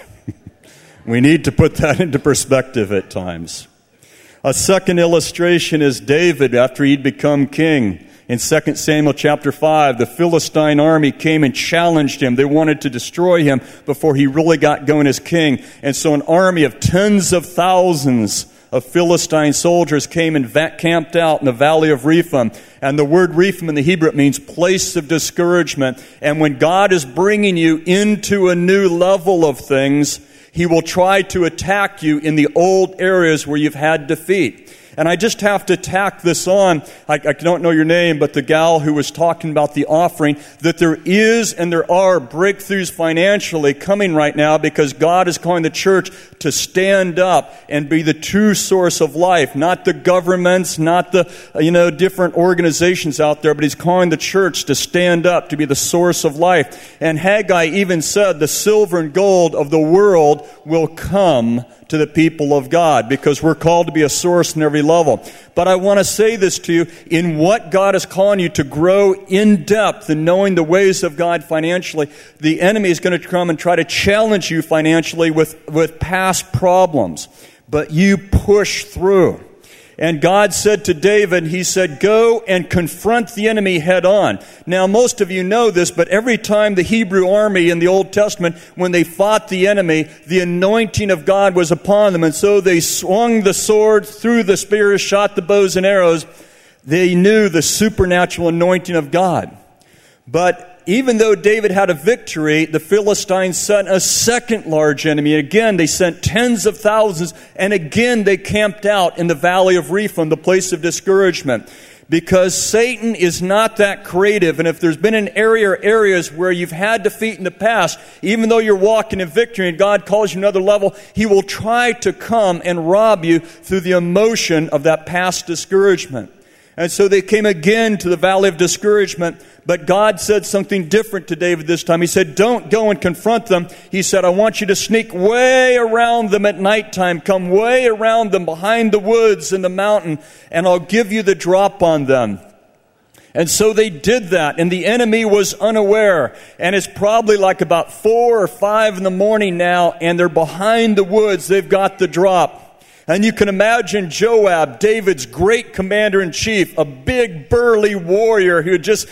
We need to put that into perspective at times. A second illustration is David after he'd become king. In 2 Samuel chapter 5, the Philistine army came and challenged him. They wanted to destroy him before he really got going as king. And so an army of tens of thousands of Philistine soldiers came and camped out in the valley of Rephaim. And the word Rephaim in the Hebrew, it means place of discouragement. And when God is bringing you into a new level of things, he will try to attack you in the old areas where you've had defeat. And I just have to tack this on. I don't know your name, but the gal who was talking about the offering, that there is and there are breakthroughs financially coming right now because God is calling the church to stand up and be the true source of life. Not the governments, not the different organizations out there, but he's calling the church to stand up, to be the source of life. And Haggai even said the silver and gold of the world will come to the people of God, because we're called to be a source in every level. But I want to say this to you, in what God is calling you to grow in depth in knowing the ways of God financially, the enemy is going to come and try to challenge you financially with past problems. But you push through. And God said to David, he said, go and confront the enemy head on. Now, most of you know this, but every time the Hebrew army in the Old Testament, when they fought the enemy, the anointing of God was upon them. And so they swung the sword, threw the spears, shot the bows and arrows. They knew the supernatural anointing of God. But even though David had a victory, the Philistines sent a second large enemy. Again, they sent tens of thousands, and again they camped out in the valley of Rephaim, the place of discouragement. Because Satan is not that creative, and if there's been an area or areas where you've had defeat in the past, even though you're walking in victory and God calls you another level, he will try to come and rob you through the emotion of that past discouragement. And so they came again to the valley of discouragement, but God said something different to David this time. He said, don't go and confront them. He said, I want you to sneak way around them at nighttime. Come way around them behind the woods and the mountain, and I'll give you the drop on them. And so they did that, and the enemy was unaware. And it's probably like about 4 or 5 in the morning now, and they're behind the woods. They've got the drop. And you can imagine Joab, David's great commander-in-chief, a big, burly warrior who he just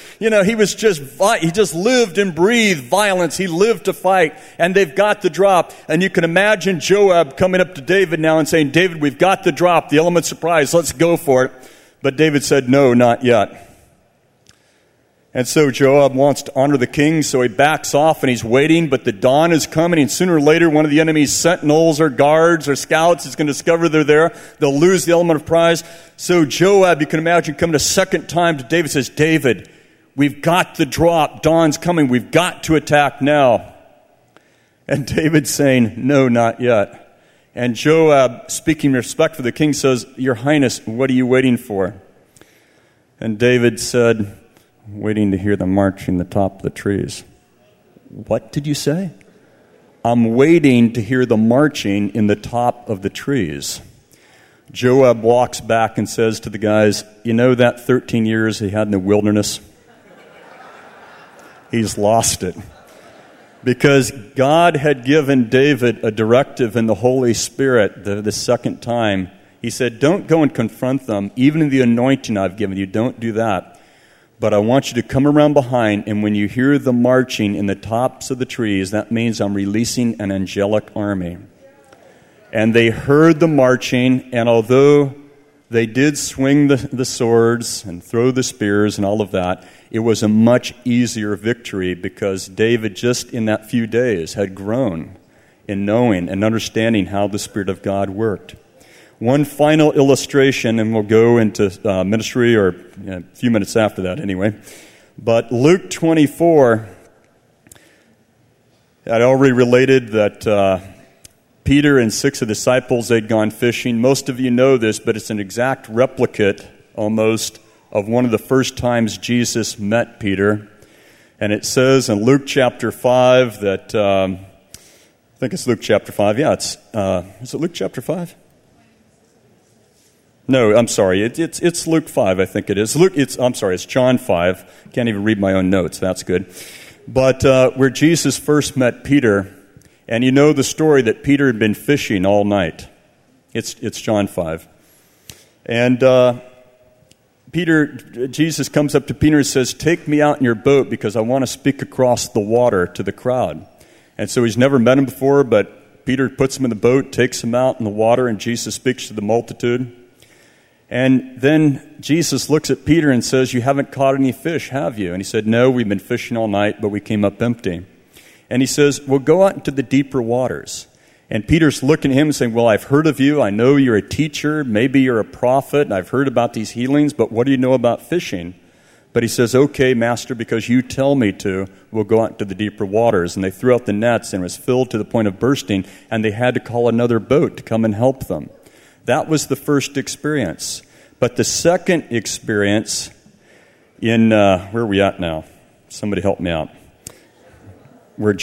lived and breathed violence. He lived to fight, and they've got the drop. And you can imagine Joab coming up to David now and saying, David, we've got the drop, the element of surprise, let's go for it. But David said, no, not yet. And so Joab wants to honor the king, so he backs off and he's waiting, but the dawn is coming, and sooner or later one of the enemy's sentinels or guards or scouts is going to discover they're there. They'll lose the element of prize. So Joab, you can imagine, coming a second time to David, says, David, we've got the drop. Dawn's coming. We've got to attack now. And David's saying, no, not yet. And Joab, speaking in respect for the king, says, Your Highness, what are you waiting for? And David said, waiting to hear them marching the top of the trees. What did you say? I'm waiting to hear the marching in the top of the trees. Joab walks back and says to the guys, you know that 13 years he had in the wilderness? He's lost it. Because God had given David a directive in the Holy Spirit the second time. He said, don't go and confront them, even in the anointing I've given you, don't do that. But I want you to come around behind, and when you hear the marching in the tops of the trees, that means I'm releasing an angelic army. And they heard the marching, and although they did swing the swords and throw the spears and all of that, it was a much easier victory because David just in that few days had grown in knowing and understanding how the Spirit of God worked. One final illustration, and we'll go into ministry or a few minutes after that anyway. But Luke 24, I'd already related that Peter and 6 of the disciples, they'd gone fishing. Most of you know this, but it's an exact replicate almost of one of the first times Jesus met Peter. And it says in Luke chapter 5 that, I think it's Luke chapter 5. Yeah, is it Luke chapter 5? No, I'm sorry. It's Luke 5, I think it is. It's John 5. Can't even read my own notes. That's good. But where Jesus first met Peter, and you know the story that Peter had been fishing all night. It's John 5. And Jesus comes up to Peter and says, take me out in your boat because I want to speak across the water to the crowd. And so he's never met him before, but Peter puts him in the boat, takes him out in the water, and Jesus speaks to the multitude. And then Jesus looks at Peter and says, you haven't caught any fish, have you? And he said, no, we've been fishing all night, but we came up empty. And he says, well, go out into the deeper waters. And Peter's looking at him and saying, well, I've heard of you. I know you're a teacher. Maybe you're a prophet. And I've heard about these healings, but what do you know about fishing? But he says, okay, Master, because you tell me to, we'll go out into the deeper waters. And they threw out the nets and it was filled to the point of bursting, and they had to call another boat to come and help them. That was the first experience. But the second experience in, where are we at now? Somebody help me out. Luke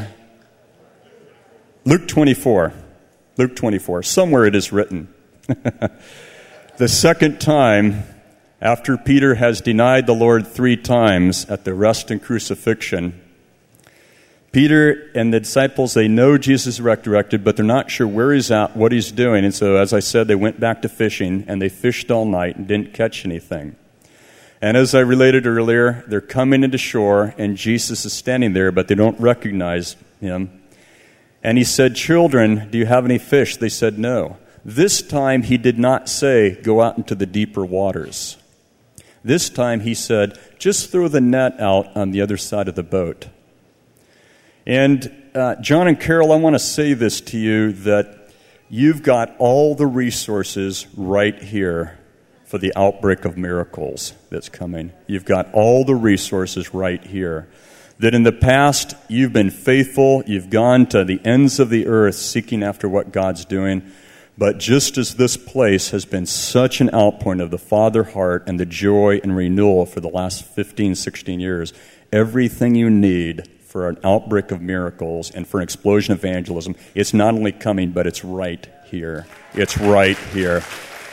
24, somewhere it is written. The second time, after Peter has denied the Lord 3 times at the arrest and crucifixion, Peter and the disciples, they know Jesus is resurrected, but they're not sure where he's at, what he's doing. And so, as I said, they went back to fishing, and they fished all night and didn't catch anything. And as I related earlier, they're coming into shore, and Jesus is standing there, but they don't recognize him. And he said, children, do you have any fish? They said, no. This time he did not say, go out into the deeper waters. This time he said, just throw the net out on the other side of the boat. And John and Carol, I want to say this to you, that you've got all the resources right here for the outbreak of miracles that's coming. You've got all the resources right here. That in the past, you've been faithful, you've gone to the ends of the earth seeking after what God's doing. But just as this place has been such an outpouring of the Father heart and the joy and renewal for the last 15, 16 years, everything you need for an outbreak of miracles and for an explosion of evangelism, it's not only coming, but it's right here. It's right here.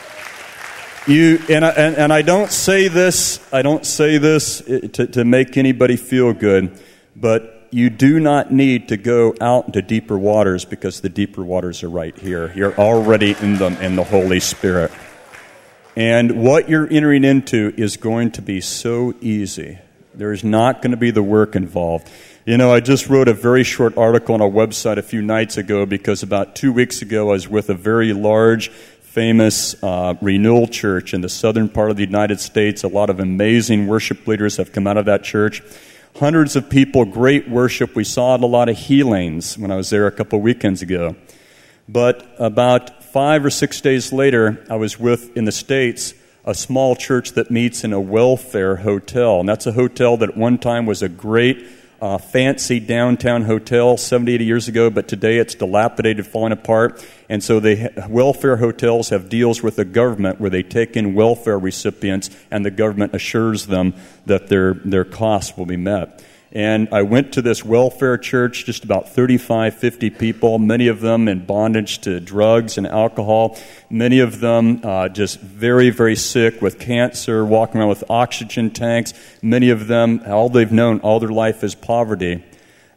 I don't say this to make anybody feel good, but you do not need to go out into deeper waters because the deeper waters are right here. You're already in them in the Holy Spirit. And what you're entering into is going to be so easy. There's not going to be the work involved. You know, I just wrote a very short article on our website a few nights ago because about 2 weeks ago I was with a very large, famous renewal church in the southern part of the United States. A lot of amazing worship leaders have come out of that church. Hundreds of people, great worship. We saw a lot of healings when I was there a couple of weekends ago. But about 5 or 6 days later, I was with, in the States, a small church that meets in a welfare hotel. And that's a hotel that at one time was a great, fancy downtown hotel 70, 80 years ago, but today it's dilapidated, falling apart. And so welfare hotels have deals with the government where they take in welfare recipients and the government assures them that their costs will be met. And I went to this welfare church, just about 35, 50 people, many of them in bondage to drugs and alcohol, many of them just very, very sick with cancer, walking around with oxygen tanks, many of them, all they've known all their life is poverty.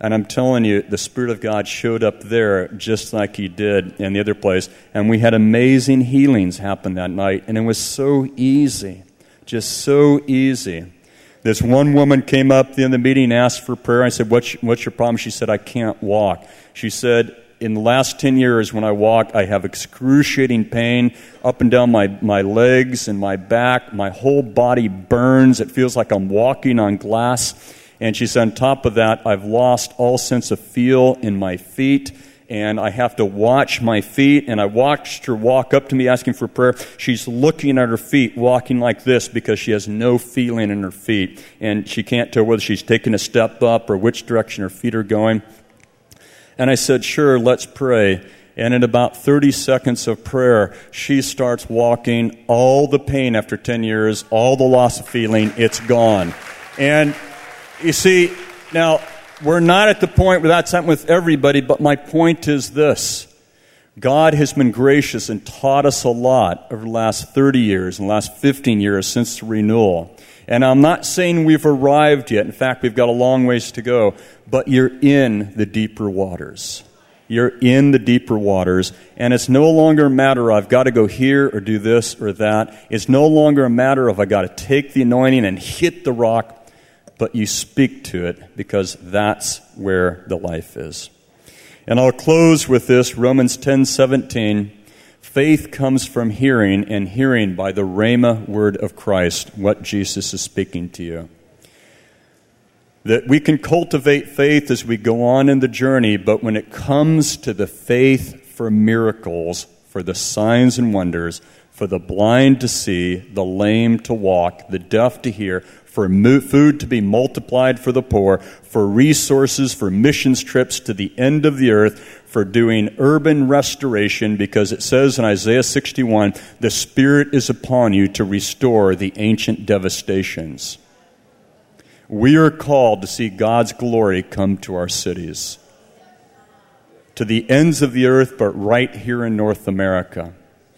And I'm telling you, the Spirit of God showed up there just like He did in the other place. And we had amazing healings happen that night. And it was so easy, just so easy. This one woman came up at the end of the meeting and asked for prayer. I said, what's your problem? She said, I can't walk. She said, in the last 10 years when I walk, I have excruciating pain up and down my legs and my back. My whole body burns. It feels like I'm walking on glass. And she said, on top of that, I've lost all sense of feel in my feet, and I have to watch my feet. And I watched her walk up to me asking for prayer. She's looking at her feet, walking like this because she has no feeling in her feet. And she can't tell whether she's taking a step up or which direction her feet are going. And I said, sure, let's pray. And in about 30 seconds of prayer, she starts walking. All the pain after 10 years, all the loss of feeling, it's gone. And you see, now, we're not at the point where that's happened with everybody, but my point is this. God has been gracious and taught us a lot over the last 30 years and the last 15 years since the renewal. And I'm not saying we've arrived yet. In fact, we've got a long ways to go. But you're in the deeper waters. You're in the deeper waters. And it's no longer a matter of I've got to go here or do this or that. It's no longer a matter of I've got to take the anointing and hit the rock. But you speak to it because that's where the life is. And I'll close with this, Romans 10:17. Faith comes from hearing, and hearing by the Rhema word of Christ, what Jesus is speaking to you. That we can cultivate faith as we go on in the journey, but when it comes to the faith for miracles, for the signs and wonders, for the blind to see, the lame to walk, the deaf to hear, for food to be multiplied for the poor, for resources, for missions trips to the end of the earth, for doing urban restoration, because it says in Isaiah 61, the Spirit is upon you to restore the ancient devastations. We are called to see God's glory come to our cities, to the ends of the earth, but right here in North America.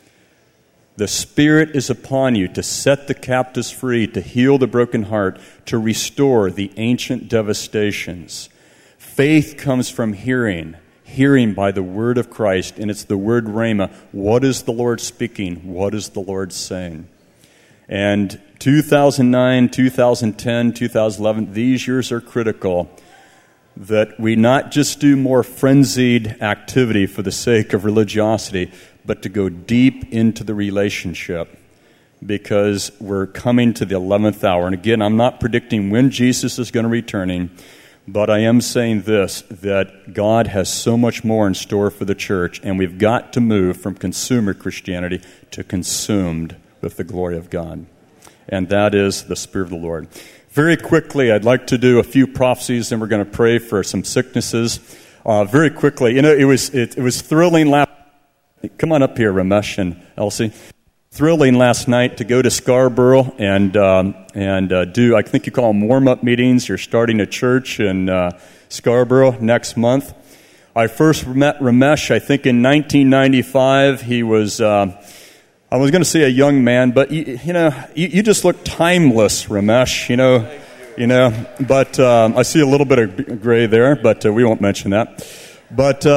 The Spirit is upon you to set the captives free, to heal the broken heart, to restore the ancient devastations. Faith comes from hearing by the word of Christ, and it's the word Rhema. What is the Lord speaking? What is the Lord saying? And 2009, 2010, 2011, these years are critical, that we not just do more frenzied activity for the sake of religiosity, but to go deep into the relationship, because we're coming to the 11th hour. And again, I'm not predicting when Jesus is going to return, but I am saying this, that God has so much more in store for the church, and we've got to move from consumer Christianity to consumed with the glory of God. And that is the Spirit of the Lord. Very quickly, I'd like to do a few prophecies, and we're going to pray for some sicknesses. Very quickly, it was thrilling last. Come on up here, Ramesh and Elsie. Thrilling last night to go to Scarborough and do, I think you call them warm-up meetings. You're starting a church in Scarborough next month. I first met Ramesh, I think, in 1995. He was, I was going to say a young man, but you just look timeless, Ramesh. You know. But I see a little bit of gray there, but we won't mention that. But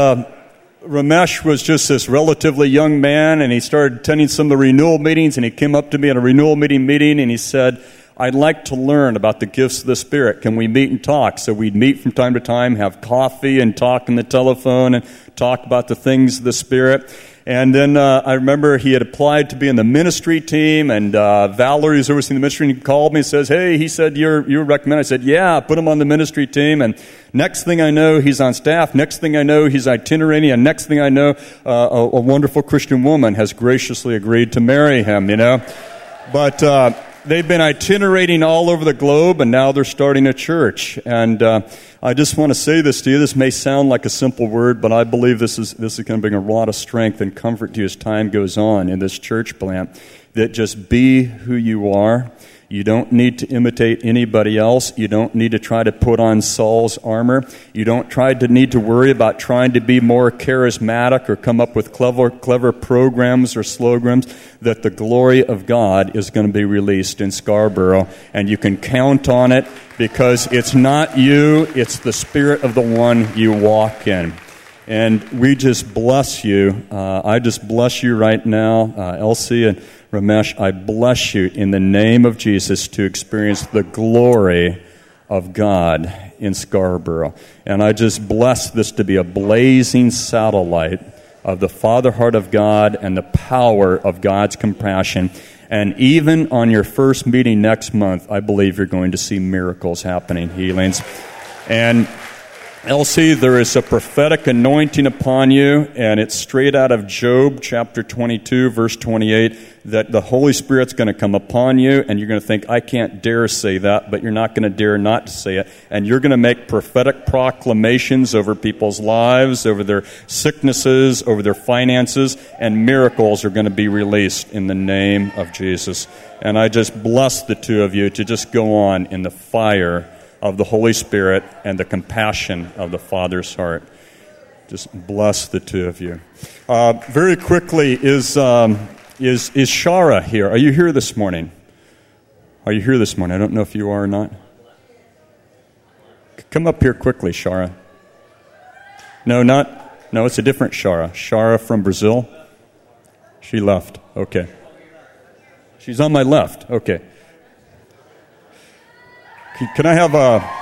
Ramesh was just this relatively young man, and he started attending some of the renewal meetings, and he came up to me at a renewal meeting, and he said, I'd like to learn about the gifts of the Spirit. Can we meet and talk? So we'd meet from time to time, have coffee and talk on the telephone and talk about the things of the Spirit. And then I remember he had applied to be in the ministry team, and Valerie, who's overseeing the ministry, and he called me and says, hey, he said, you're recommended. I said, yeah, put him on the ministry team. And next thing I know, he's on staff. Next thing I know, he's itinerating. And next thing I know, a wonderful Christian woman has graciously agreed to marry him, But they've been itinerating all over the globe, and now they're starting a church. And I just want to say this to you. This may sound like a simple word, but I believe this is going to bring a lot of strength and comfort to you as time goes on in this church plant. That just be who you are. You don't need to imitate anybody else. You don't need to try to put on Saul's armor. You don't need to worry about trying to be more charismatic or come up with clever programs or slogans. That the glory of God is going to be released in Scarborough, and you can count on it because it's not you, it's the Spirit of the one you walk in. And we just bless you. I just bless you right now, Elsie and Ramesh, I bless you in the name of Jesus to experience the glory of God in Scarborough. And I just bless this to be a blazing satellite of the Father heart of God and the power of God's compassion. And even on your first meeting next month, I believe you're going to see miracles happening, healings. And Elsie, there is a prophetic anointing upon you, and it's straight out of Job chapter 22, verse 28, that the Holy Spirit's going to come upon you, and you're going to think, I can't dare say that, but you're not going to dare not to say it. And you're going to make prophetic proclamations over people's lives, over their sicknesses, over their finances, and miracles are going to be released in the name of Jesus. And I just bless the two of you to just go on in the fire of the Holy Spirit and the compassion of the Father's heart. Just bless the two of you. Very quickly, is Shara here? Are you here this morning? Are you here this morning? I don't know if you are or not. Come up here quickly, Shara. No, it's a different Shara. Shara from Brazil. She left. Okay. She's on my left. Okay. Can I have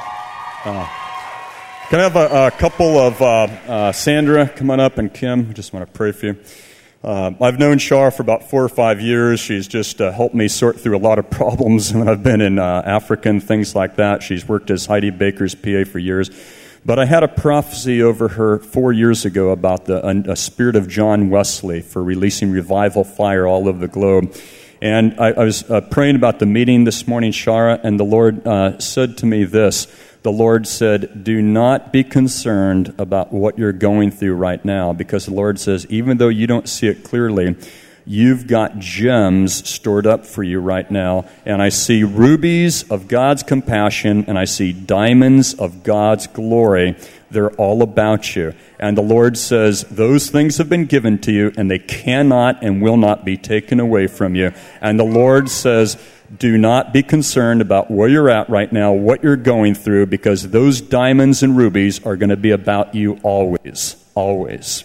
a couple of Sandra come on up and Kim? I just want to pray for you. I've known Shar for about 4 or 5 years. She's just helped me sort through a lot of problems when I've been in Africa and things like that. She's worked as Heidi Baker's PA for years. But I had a prophecy over her 4 years ago about a spirit of John Wesley for releasing revival fire all over the globe. And I was praying about the meeting this morning, Shara, and the Lord said to me this. The Lord said, do not be concerned about what you're going through right now, because the Lord says, even though you don't see it clearly, you've got gems stored up for you right now. And I see rubies of God's compassion, and I see diamonds of God's glory. They're all about you. And the Lord says, those things have been given to you, and they cannot and will not be taken away from you. And the Lord says, do not be concerned about where you're at right now, what you're going through, because those diamonds and rubies are going to be about you always. Always.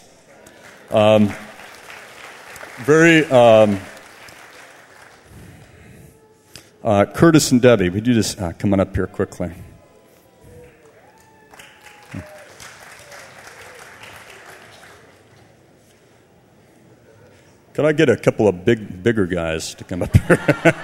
Curtis and Debbie, would you just come on up here quickly? Could I get a couple of bigger guys to come up here?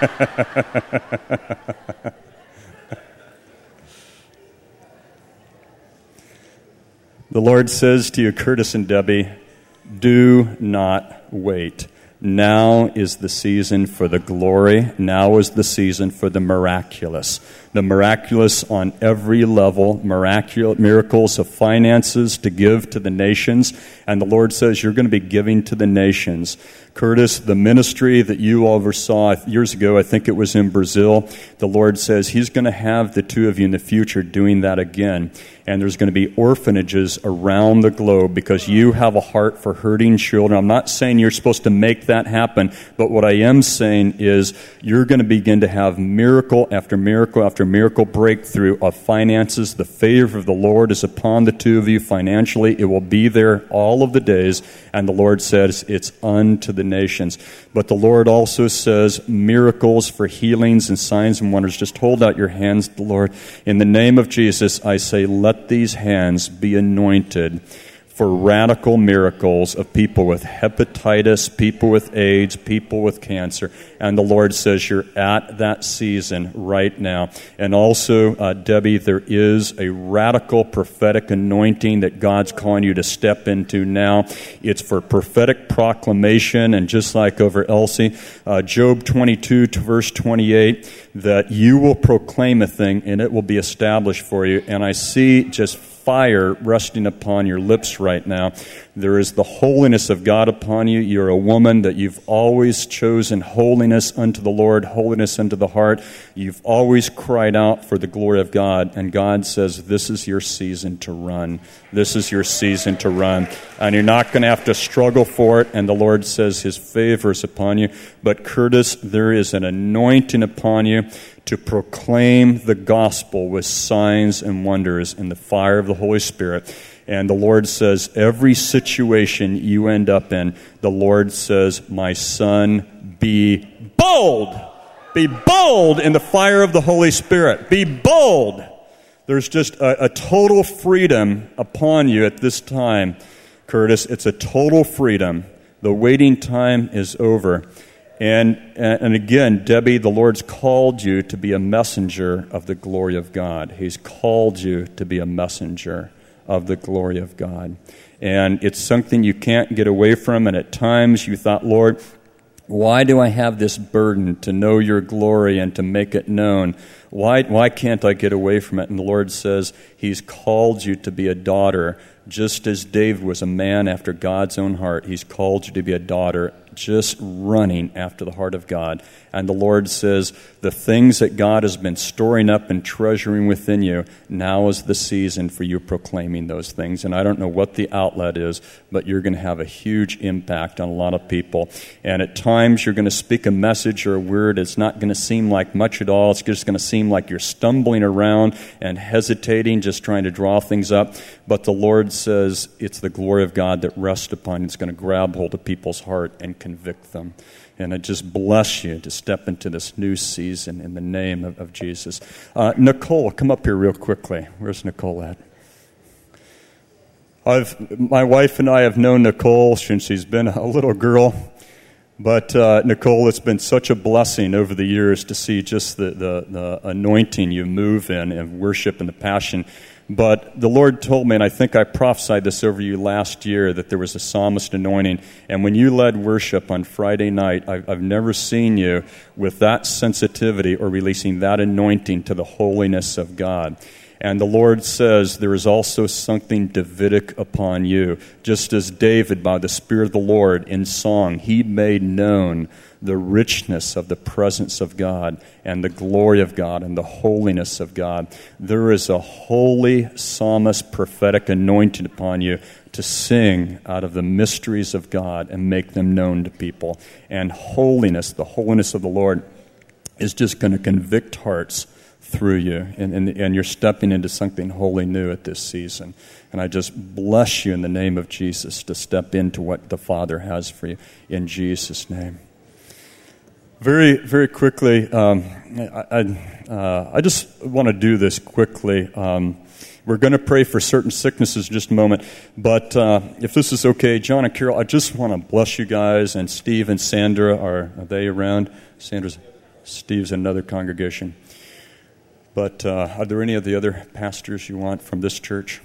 The Lord says to you, Curtis and Debbie, do not wait. Now is the season for the glory. Now is the season for the miraculous. The miraculous on every level, miracles of finances to give to the nations. And the Lord says you're going to be giving to the nations. Curtis, the ministry that you oversaw years ago, I think it was in Brazil, the Lord says He's going to have the two of you in the future doing that again. And there's going to be orphanages around the globe because you have a heart for hurting children. I'm not saying you're supposed to make that happen, but what I am saying is you're going to begin to have miracle after miracle after miracle breakthrough of finances. The favor of the Lord is upon the two of you financially. It will be there all of the days. And the Lord says it's unto the nations. But the Lord also says miracles for healings and signs and wonders. Just hold out your hands to the Lord. In the name of Jesus, I say, let these hands be anointed for radical miracles of people with hepatitis, people with AIDS, people with cancer. And the Lord says you're at that season right now. And also, Debbie, there is a radical prophetic anointing that God's calling you to step into now. It's for prophetic proclamation, and just like over Elsie, Job 22 to verse 28, that you will proclaim a thing and it will be established for you. And I see just fire resting upon your lips right now. There is the holiness of God upon you. You're a woman that you've always chosen holiness unto the Lord, holiness unto the heart. You've always cried out for the glory of God, and God says, this is your season to run. This is your season to run. And you're not going to have to struggle for it, and the Lord says His favor is upon you. But Curtis, there is an anointing upon you to proclaim the gospel with signs and wonders in the fire of the Holy Spirit. And the Lord says, every situation you end up in, the Lord says, my son, be bold. Be bold in the fire of the Holy Spirit. Be bold. There's just a total freedom upon you at this time, Curtis. It's a total freedom. The waiting time is over. And again, Debbie, the Lord's called you to be a messenger of the glory of God. He's called you to be a messenger of the glory of God. And it's something you can't get away from. And at times you thought, Lord, why do I have this burden to know your glory and to make it known? Why can't I get away from it? And the Lord says He's called you to be a daughter. Just as David was a man after God's own heart, He's called you to be a daughter, just running after the heart of God. And the Lord says, the things that God has been storing up and treasuring within you, now is the season for you proclaiming those things. And I don't know what the outlet is, but you're going to have a huge impact on a lot of people. And at times, you're going to speak a message or a word. It's not going to seem like much at all. It's just going to seem like you're stumbling around and hesitating, just trying to draw things up. But the Lord says it's the glory of God that rests upon you. It's going to grab hold of people's heart and convict them. And I just bless you to step into this new season in the name of Jesus. Nicole, come up here real quickly. Where's Nicole at? My wife and I have known Nicole since she's been a little girl. But Nicole, it's been such a blessing over the years to see just the anointing you move in and worship and the passion. But the Lord told me, and I think I prophesied this over you last year, that there was a psalmist anointing. And when you led worship on Friday night, I've never seen you with that sensitivity or releasing that anointing to the holiness of God. And the Lord says there is also something Davidic upon you. Just as David, by the Spirit of the Lord, in song, he made known the richness of the presence of God and the glory of God and the holiness of God. There is a holy psalmist prophetic anointing upon you to sing out of the mysteries of God and make them known to people. And holiness, the holiness of the Lord, is just going to convict hearts through you, and you're stepping into something wholly new at this season. And I just bless you in the name of Jesus to step into what the Father has for you in Jesus' name. Very, very quickly, I just want to do this quickly. We're going to pray for certain sicknesses in just a moment, but if this is okay, John and Carol, I just want to bless you guys, and Steve and Sandra, are they around? Steve's in another congregation. But are there any of the other pastors you want from this church?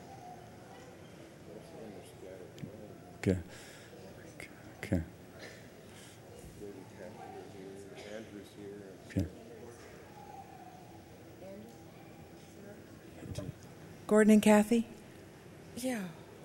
Okay. Okay. Okay. Gordon and Kathy? Yeah.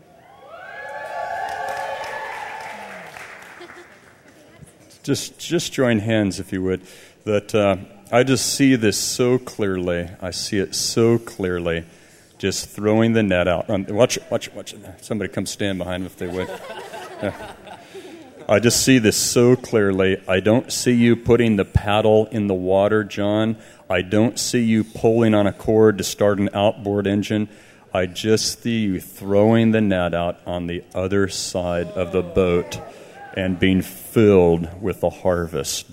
Just join hands, if you would. That I just see this so clearly. I see it so clearly. Just throwing the net out. Watch it. Somebody come stand behind them if they would. Yeah. I just see this so clearly. I don't see you putting the paddle in the water, John. I don't see you pulling on a cord to start an outboard engine. I just see you throwing the net out on the other side of the boat and being filled with the harvest,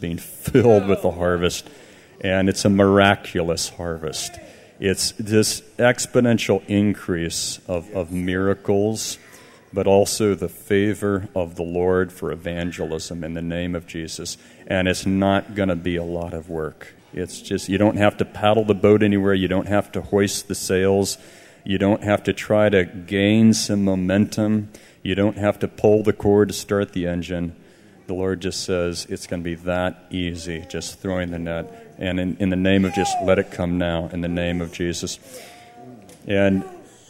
And it's a miraculous harvest. It's this exponential increase of miracles, but also the favor of the Lord for evangelism in the name of Jesus. And it's not going to be a lot of work. It's just, you don't have to paddle the boat anywhere. You don't have to hoist the sails. You don't have to try to gain some momentum. You don't have to pull the cord to start the engine. The Lord just says it's going to be that easy, just throwing the net. And in the name of just let it come now, in the name of Jesus. And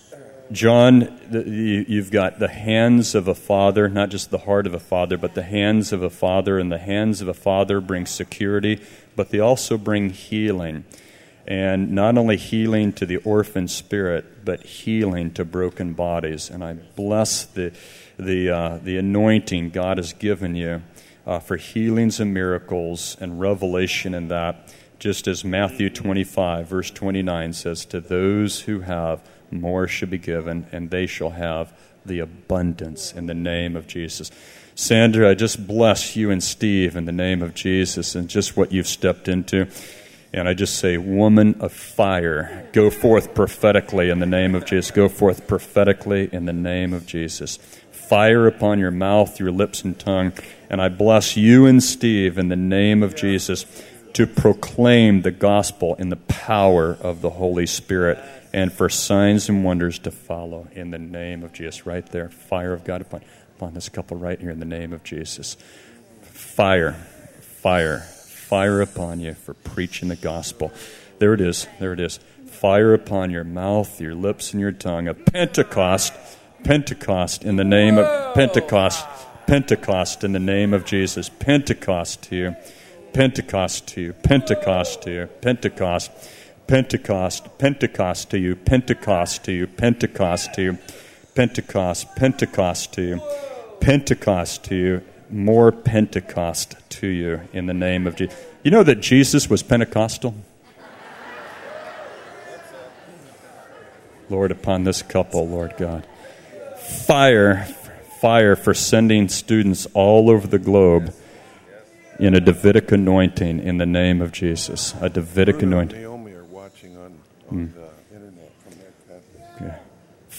John, you've got the hands of a father, not just the heart of a father, but the hands of a father, and the hands of a father bring security, but they also bring healing. And not only healing to the orphan spirit, but healing to broken bodies. And I bless the anointing God has given you for healings and miracles and revelation in that, just as Matthew 25, verse 29 says, to those who have, more shall be given, and they shall have the abundance in the name of Jesus. Sandra, I just bless you and Steve in the name of Jesus and just what you've stepped into. And I just say, woman of fire, go forth prophetically in the name of Jesus. Go forth prophetically in the name of Jesus. Fire upon your mouth, your lips and tongue. And I bless you and Steve in the name of Jesus to proclaim the gospel in the power of the Holy Spirit, and for signs and wonders to follow in the name of Jesus. Right there, fire of God upon this couple right here in the name of Jesus. Fire, fire, fire upon you for preaching the gospel. There it is, there it is. Fire upon your mouth, your lips, and your tongue. A Pentecost, Pentecost in the name of Pentecost, Pentecost in the name of Jesus. Pentecost to you, Pentecost to you, Pentecost to you, Pentecost. Pentecost, Pentecost to you, Pentecost to you, Pentecost to you, Pentecost, Pentecost to you, Pentecost to you, more Pentecost to you in the name of Jesus. You know that Jesus was Pentecostal? Lord, upon this couple, Lord God. Fire for sending students all over the globe in a Davidic anointing in the name of Jesus. A Davidic anointing. On the internet from that passage. Okay.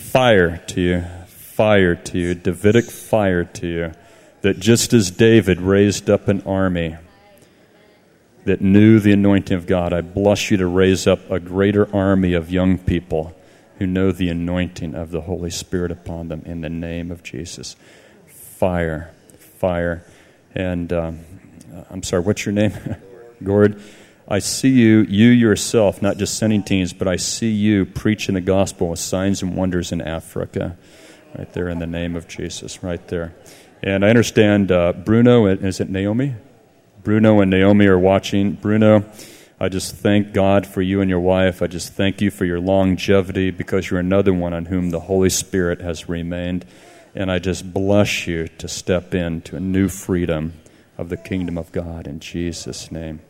Fire to you, Davidic fire to you, that just as David raised up an army that knew the anointing of God, I bless you to raise up a greater army of young people who know the anointing of the Holy Spirit upon them in the name of Jesus. Fire. And I'm sorry, what's your name? Gord. I see you yourself, not just sending teams, but I see you preaching the gospel with signs and wonders in Africa. Right there in the name of Jesus, right there. And I understand Bruno, is it Naomi? Bruno and Naomi are watching. Bruno, I just thank God for you and your wife. I just thank you for your longevity because you're another one on whom the Holy Spirit has remained. And I just bless you to step into a new freedom of the kingdom of God in Jesus' name.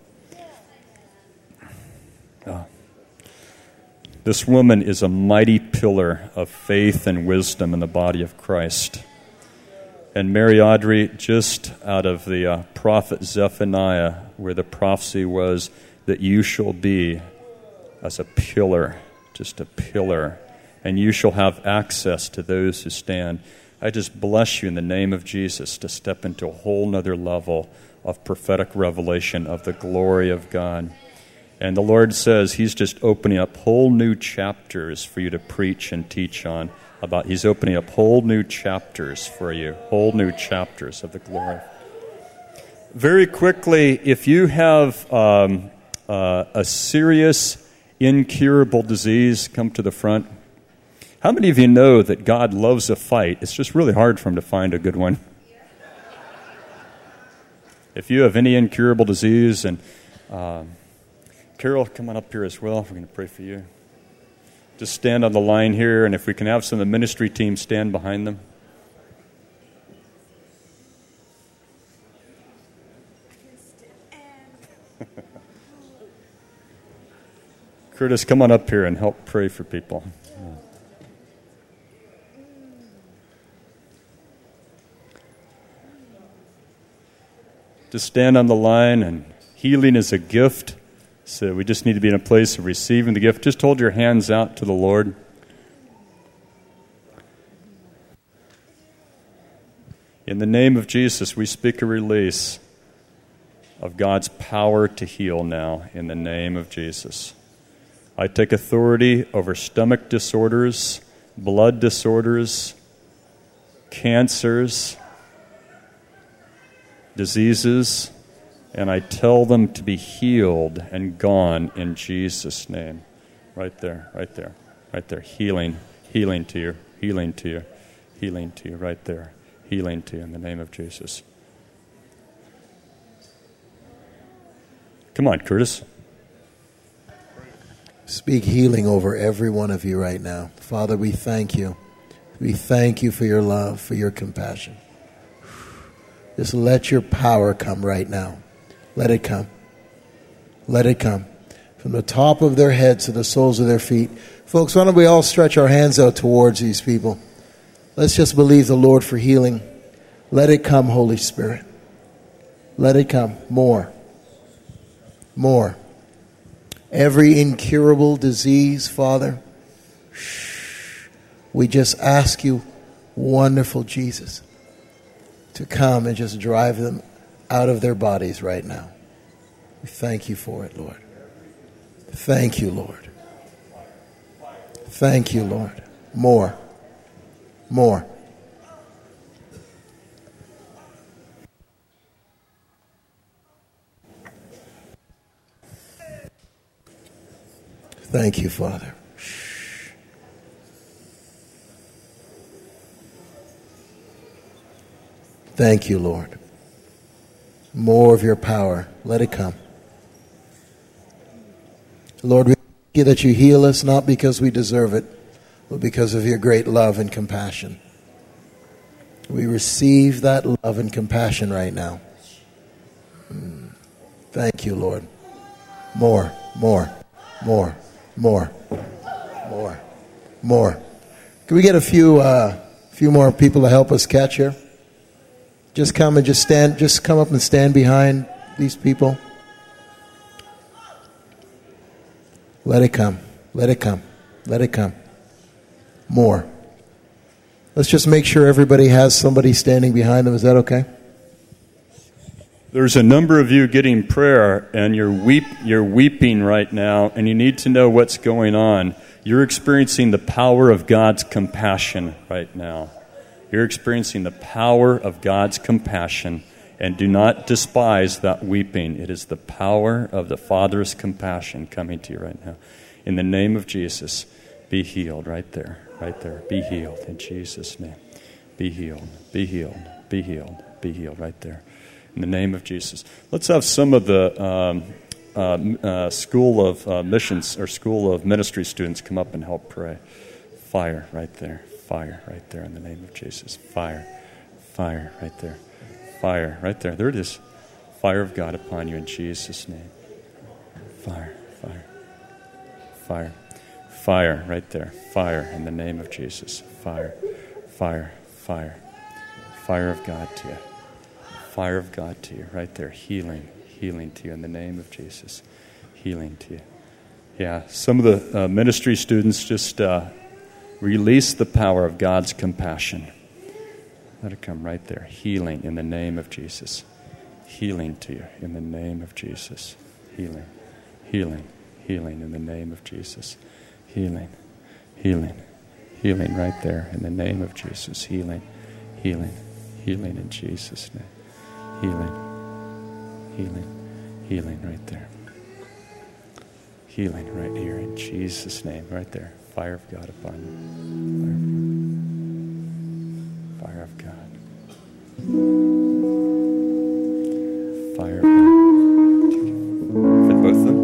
This woman is a mighty pillar of faith and wisdom in the body of Christ. And Mary Audrey, just out of the prophet Zephaniah, where the prophecy was that you shall be as a pillar, just a pillar, and you shall have access to those who stand. I just bless you in the name of Jesus to step into a whole nother level of prophetic revelation of the glory of God. And the Lord says He's just opening up whole new chapters for you to preach and teach on. He's opening up whole new chapters for you, whole new chapters of the glory. Very quickly, if you have a serious, incurable disease, come to the front. How many of you know that God loves a fight? It's just really hard for Him to find a good one. If you have any incurable disease, and Carol, come on up here as well. We're going to pray for you. Just stand on the line here, and if we can have some of the ministry team stand behind them. Curtis, come on up here and help pray for people. Just stand on the line, and healing is a gift. So we just need to be in a place of receiving the gift. Just hold your hands out to the Lord. In the name of Jesus, we speak a release of God's power to heal now in the name of Jesus. I take authority over stomach disorders, blood disorders, cancers, diseases, and I tell them to be healed and gone in Jesus' name. Right there, right there, right there. Healing, Healing to you, healing to you, healing to you right there. Healing to you in the name of Jesus. Come on, Curtis. Speak healing over every one of you right now. Father, we thank you. We thank you for your love, for your compassion. Just let your power come right now. Let it come. Let it come. From the top of their heads to the soles of their feet. Folks, why don't we all stretch our hands out towards these people? Let's just believe the Lord for healing. Let it come, Holy Spirit. Let it come. More. More. Every incurable disease, Father, we just ask you, wonderful Jesus, to come and just drive them out of their bodies right now. We thank you for it, Lord. Thank you, Lord. Thank you, Lord. More. More. Thank you, Father. Thank you, Lord. More of your power. Let it come. Lord, we thank you that you heal us not because we deserve it, but because of your great love and compassion. We receive that love and compassion right now. Thank you, Lord. More, more, more, more, more, more. Can we get a few more people to help us catch here? Just come and just come up and stand behind these people. Let it come. Let it come. Let it come. More. Let's just make sure everybody has somebody standing behind them. Is that okay? There's a number of you getting prayer, and you're weeping right now, and you need to know what's going on. You're experiencing the power of God's compassion right now. You're experiencing the power of God's compassion, and do not despise that weeping. It is the power of the Father's compassion coming to you right now. In the name of Jesus, be healed right there, right there. Be healed in Jesus' name. Be healed, be healed, be healed, be healed right there. In the name of Jesus. Let's have some of the School of Missions or School of Ministry students come up and help pray. Fire right there. Fire right there in the name of Jesus. Fire. Fire right there. Fire right there. There it is. Fire of God upon you in Jesus' name. Fire. Fire. Fire. Fire right there. Fire in the name of Jesus. Fire. Fire. Fire. Fire of God to you. Fire of God to you right there. Healing. Healing to you in the name of Jesus. Healing to you. Yeah, some of the ministry students just release the power of God's compassion. Let it come right there. Healing in the name of Jesus. Healing to you in the name of Jesus. Healing. Healing. Healing in the name of Jesus. Healing. Healing. Healing right there in the name of Jesus. Healing. Healing. Healing in Jesus' name. Healing. Healing. Healing right there. Healing right here in Jesus' name. Right there. Fire of God upon you. Fire of God. Fire of God. Fit both of them?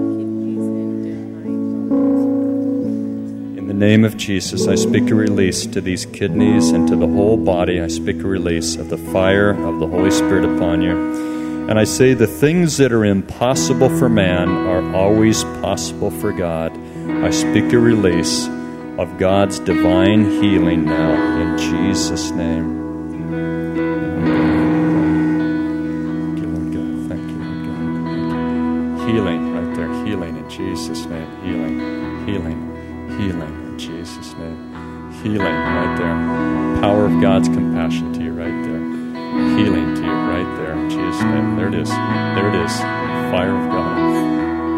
In the name of Jesus, I speak a release to these kidneys and to the whole body. I speak a release of the fire of the Holy Spirit upon you. And I say the things that are impossible for man are always possible for God. I speak a release of God's divine healing now in Jesus' name. Thank you, Lord God. Thank you, Lord God. Healing right there. Healing in Jesus' name. Healing. Healing. Healing in Jesus' name. Healing right there. Power of God's compassion to you right there. Healing to you right there in Jesus' name. There it is. There it is. Fire of God.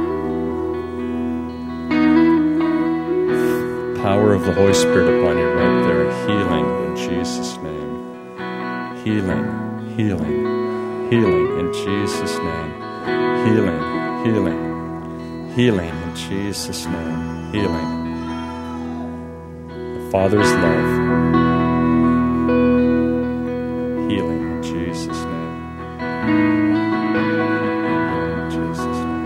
Power of the Holy Spirit upon you right there. Healing in Jesus' name. Healing, healing, healing in Jesus' name. Healing, healing, healing in Jesus' name. Healing. The Father's love. Healing in Jesus' name. In Jesus' name.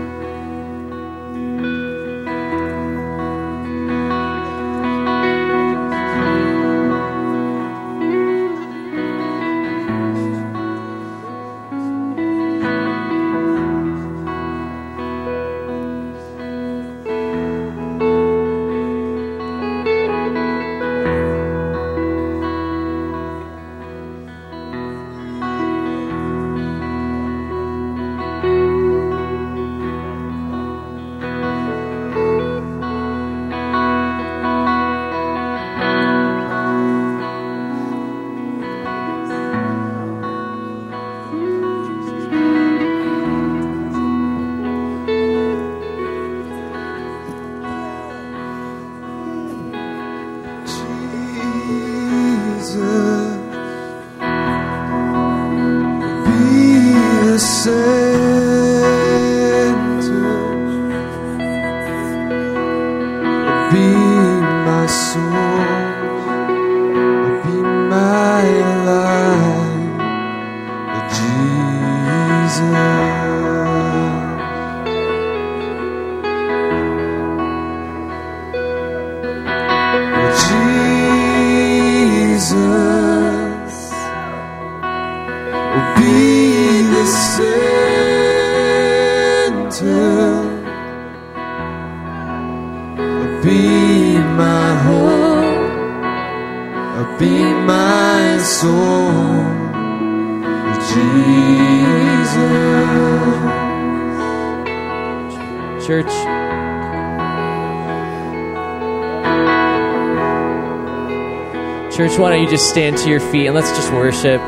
Church, why don't you just stand to your feet and let's just worship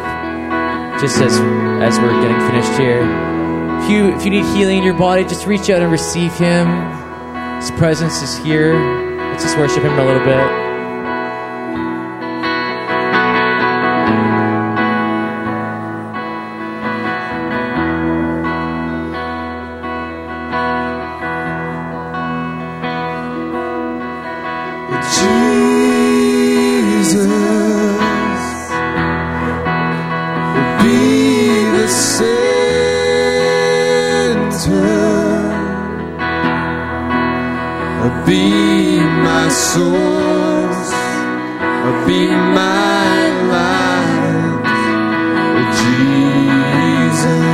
just as we're getting finished here. If you need healing in your body, just reach out and receive Him. His presence is here. Let's just worship Him a little bit. Be my source, be my life, Jesus.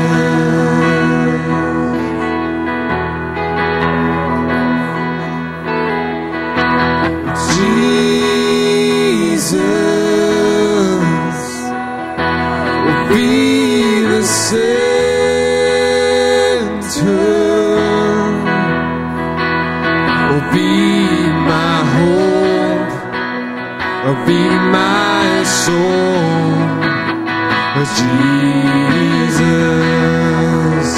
Jesus will be the center. Be my hope, be my soul, Jesus.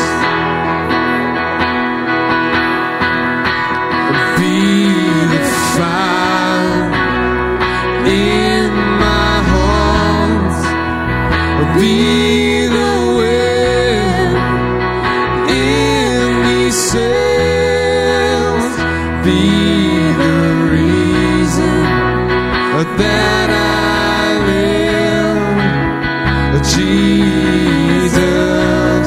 Be the fire in my heart, be the wind in these sails, be the reason that I live, Jesus,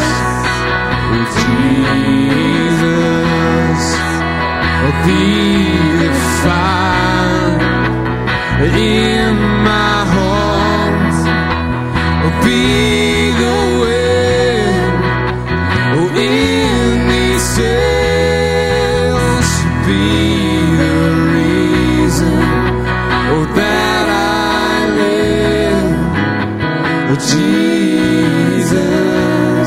Jesus, be the fire in my heart, be the wind in these sails, be the reason that I live, Jesus,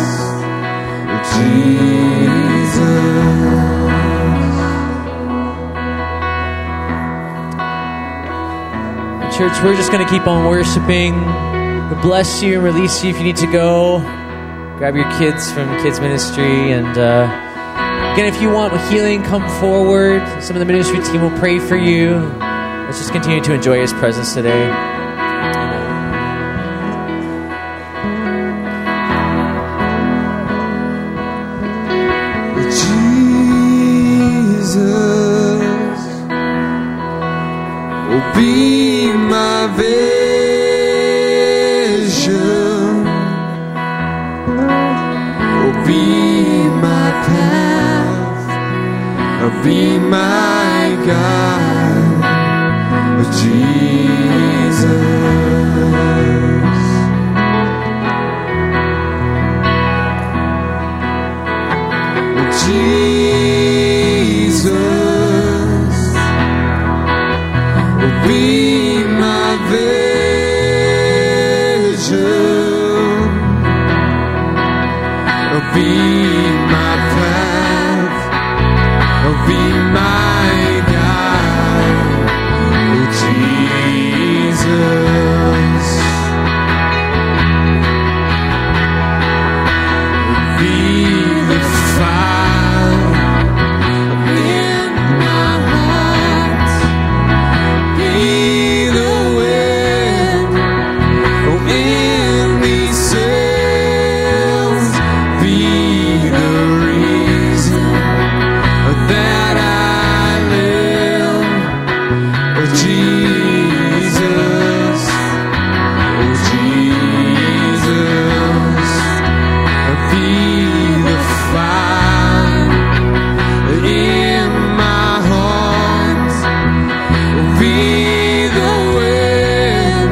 Jesus. Church, we're just going to keep on worshiping. We'll bless you and release you if you need to go. Grab your kids from kids ministry. And again, if you want healing, come forward. Some of the ministry team will pray for you. Let's just continue to enjoy His presence today. Jesus, be my vision, oh, be my path, oh, be my guide, oh, Jesus. Jesus, will be my vision, will be my path, will be my guide, oh Jesus. Will be the fire in my heart, be the wind, oh, in these sails, be the reason that I live, oh Jesus, oh Jesus, be the fire in my heart, be the wind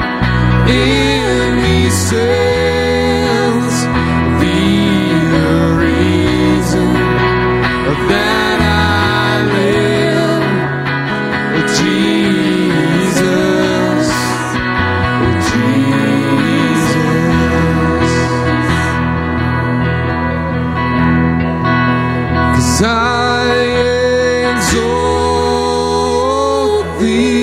in these sails, be the reason that I live, oh Jesus, oh Jesus. 'Cause I exalt thee.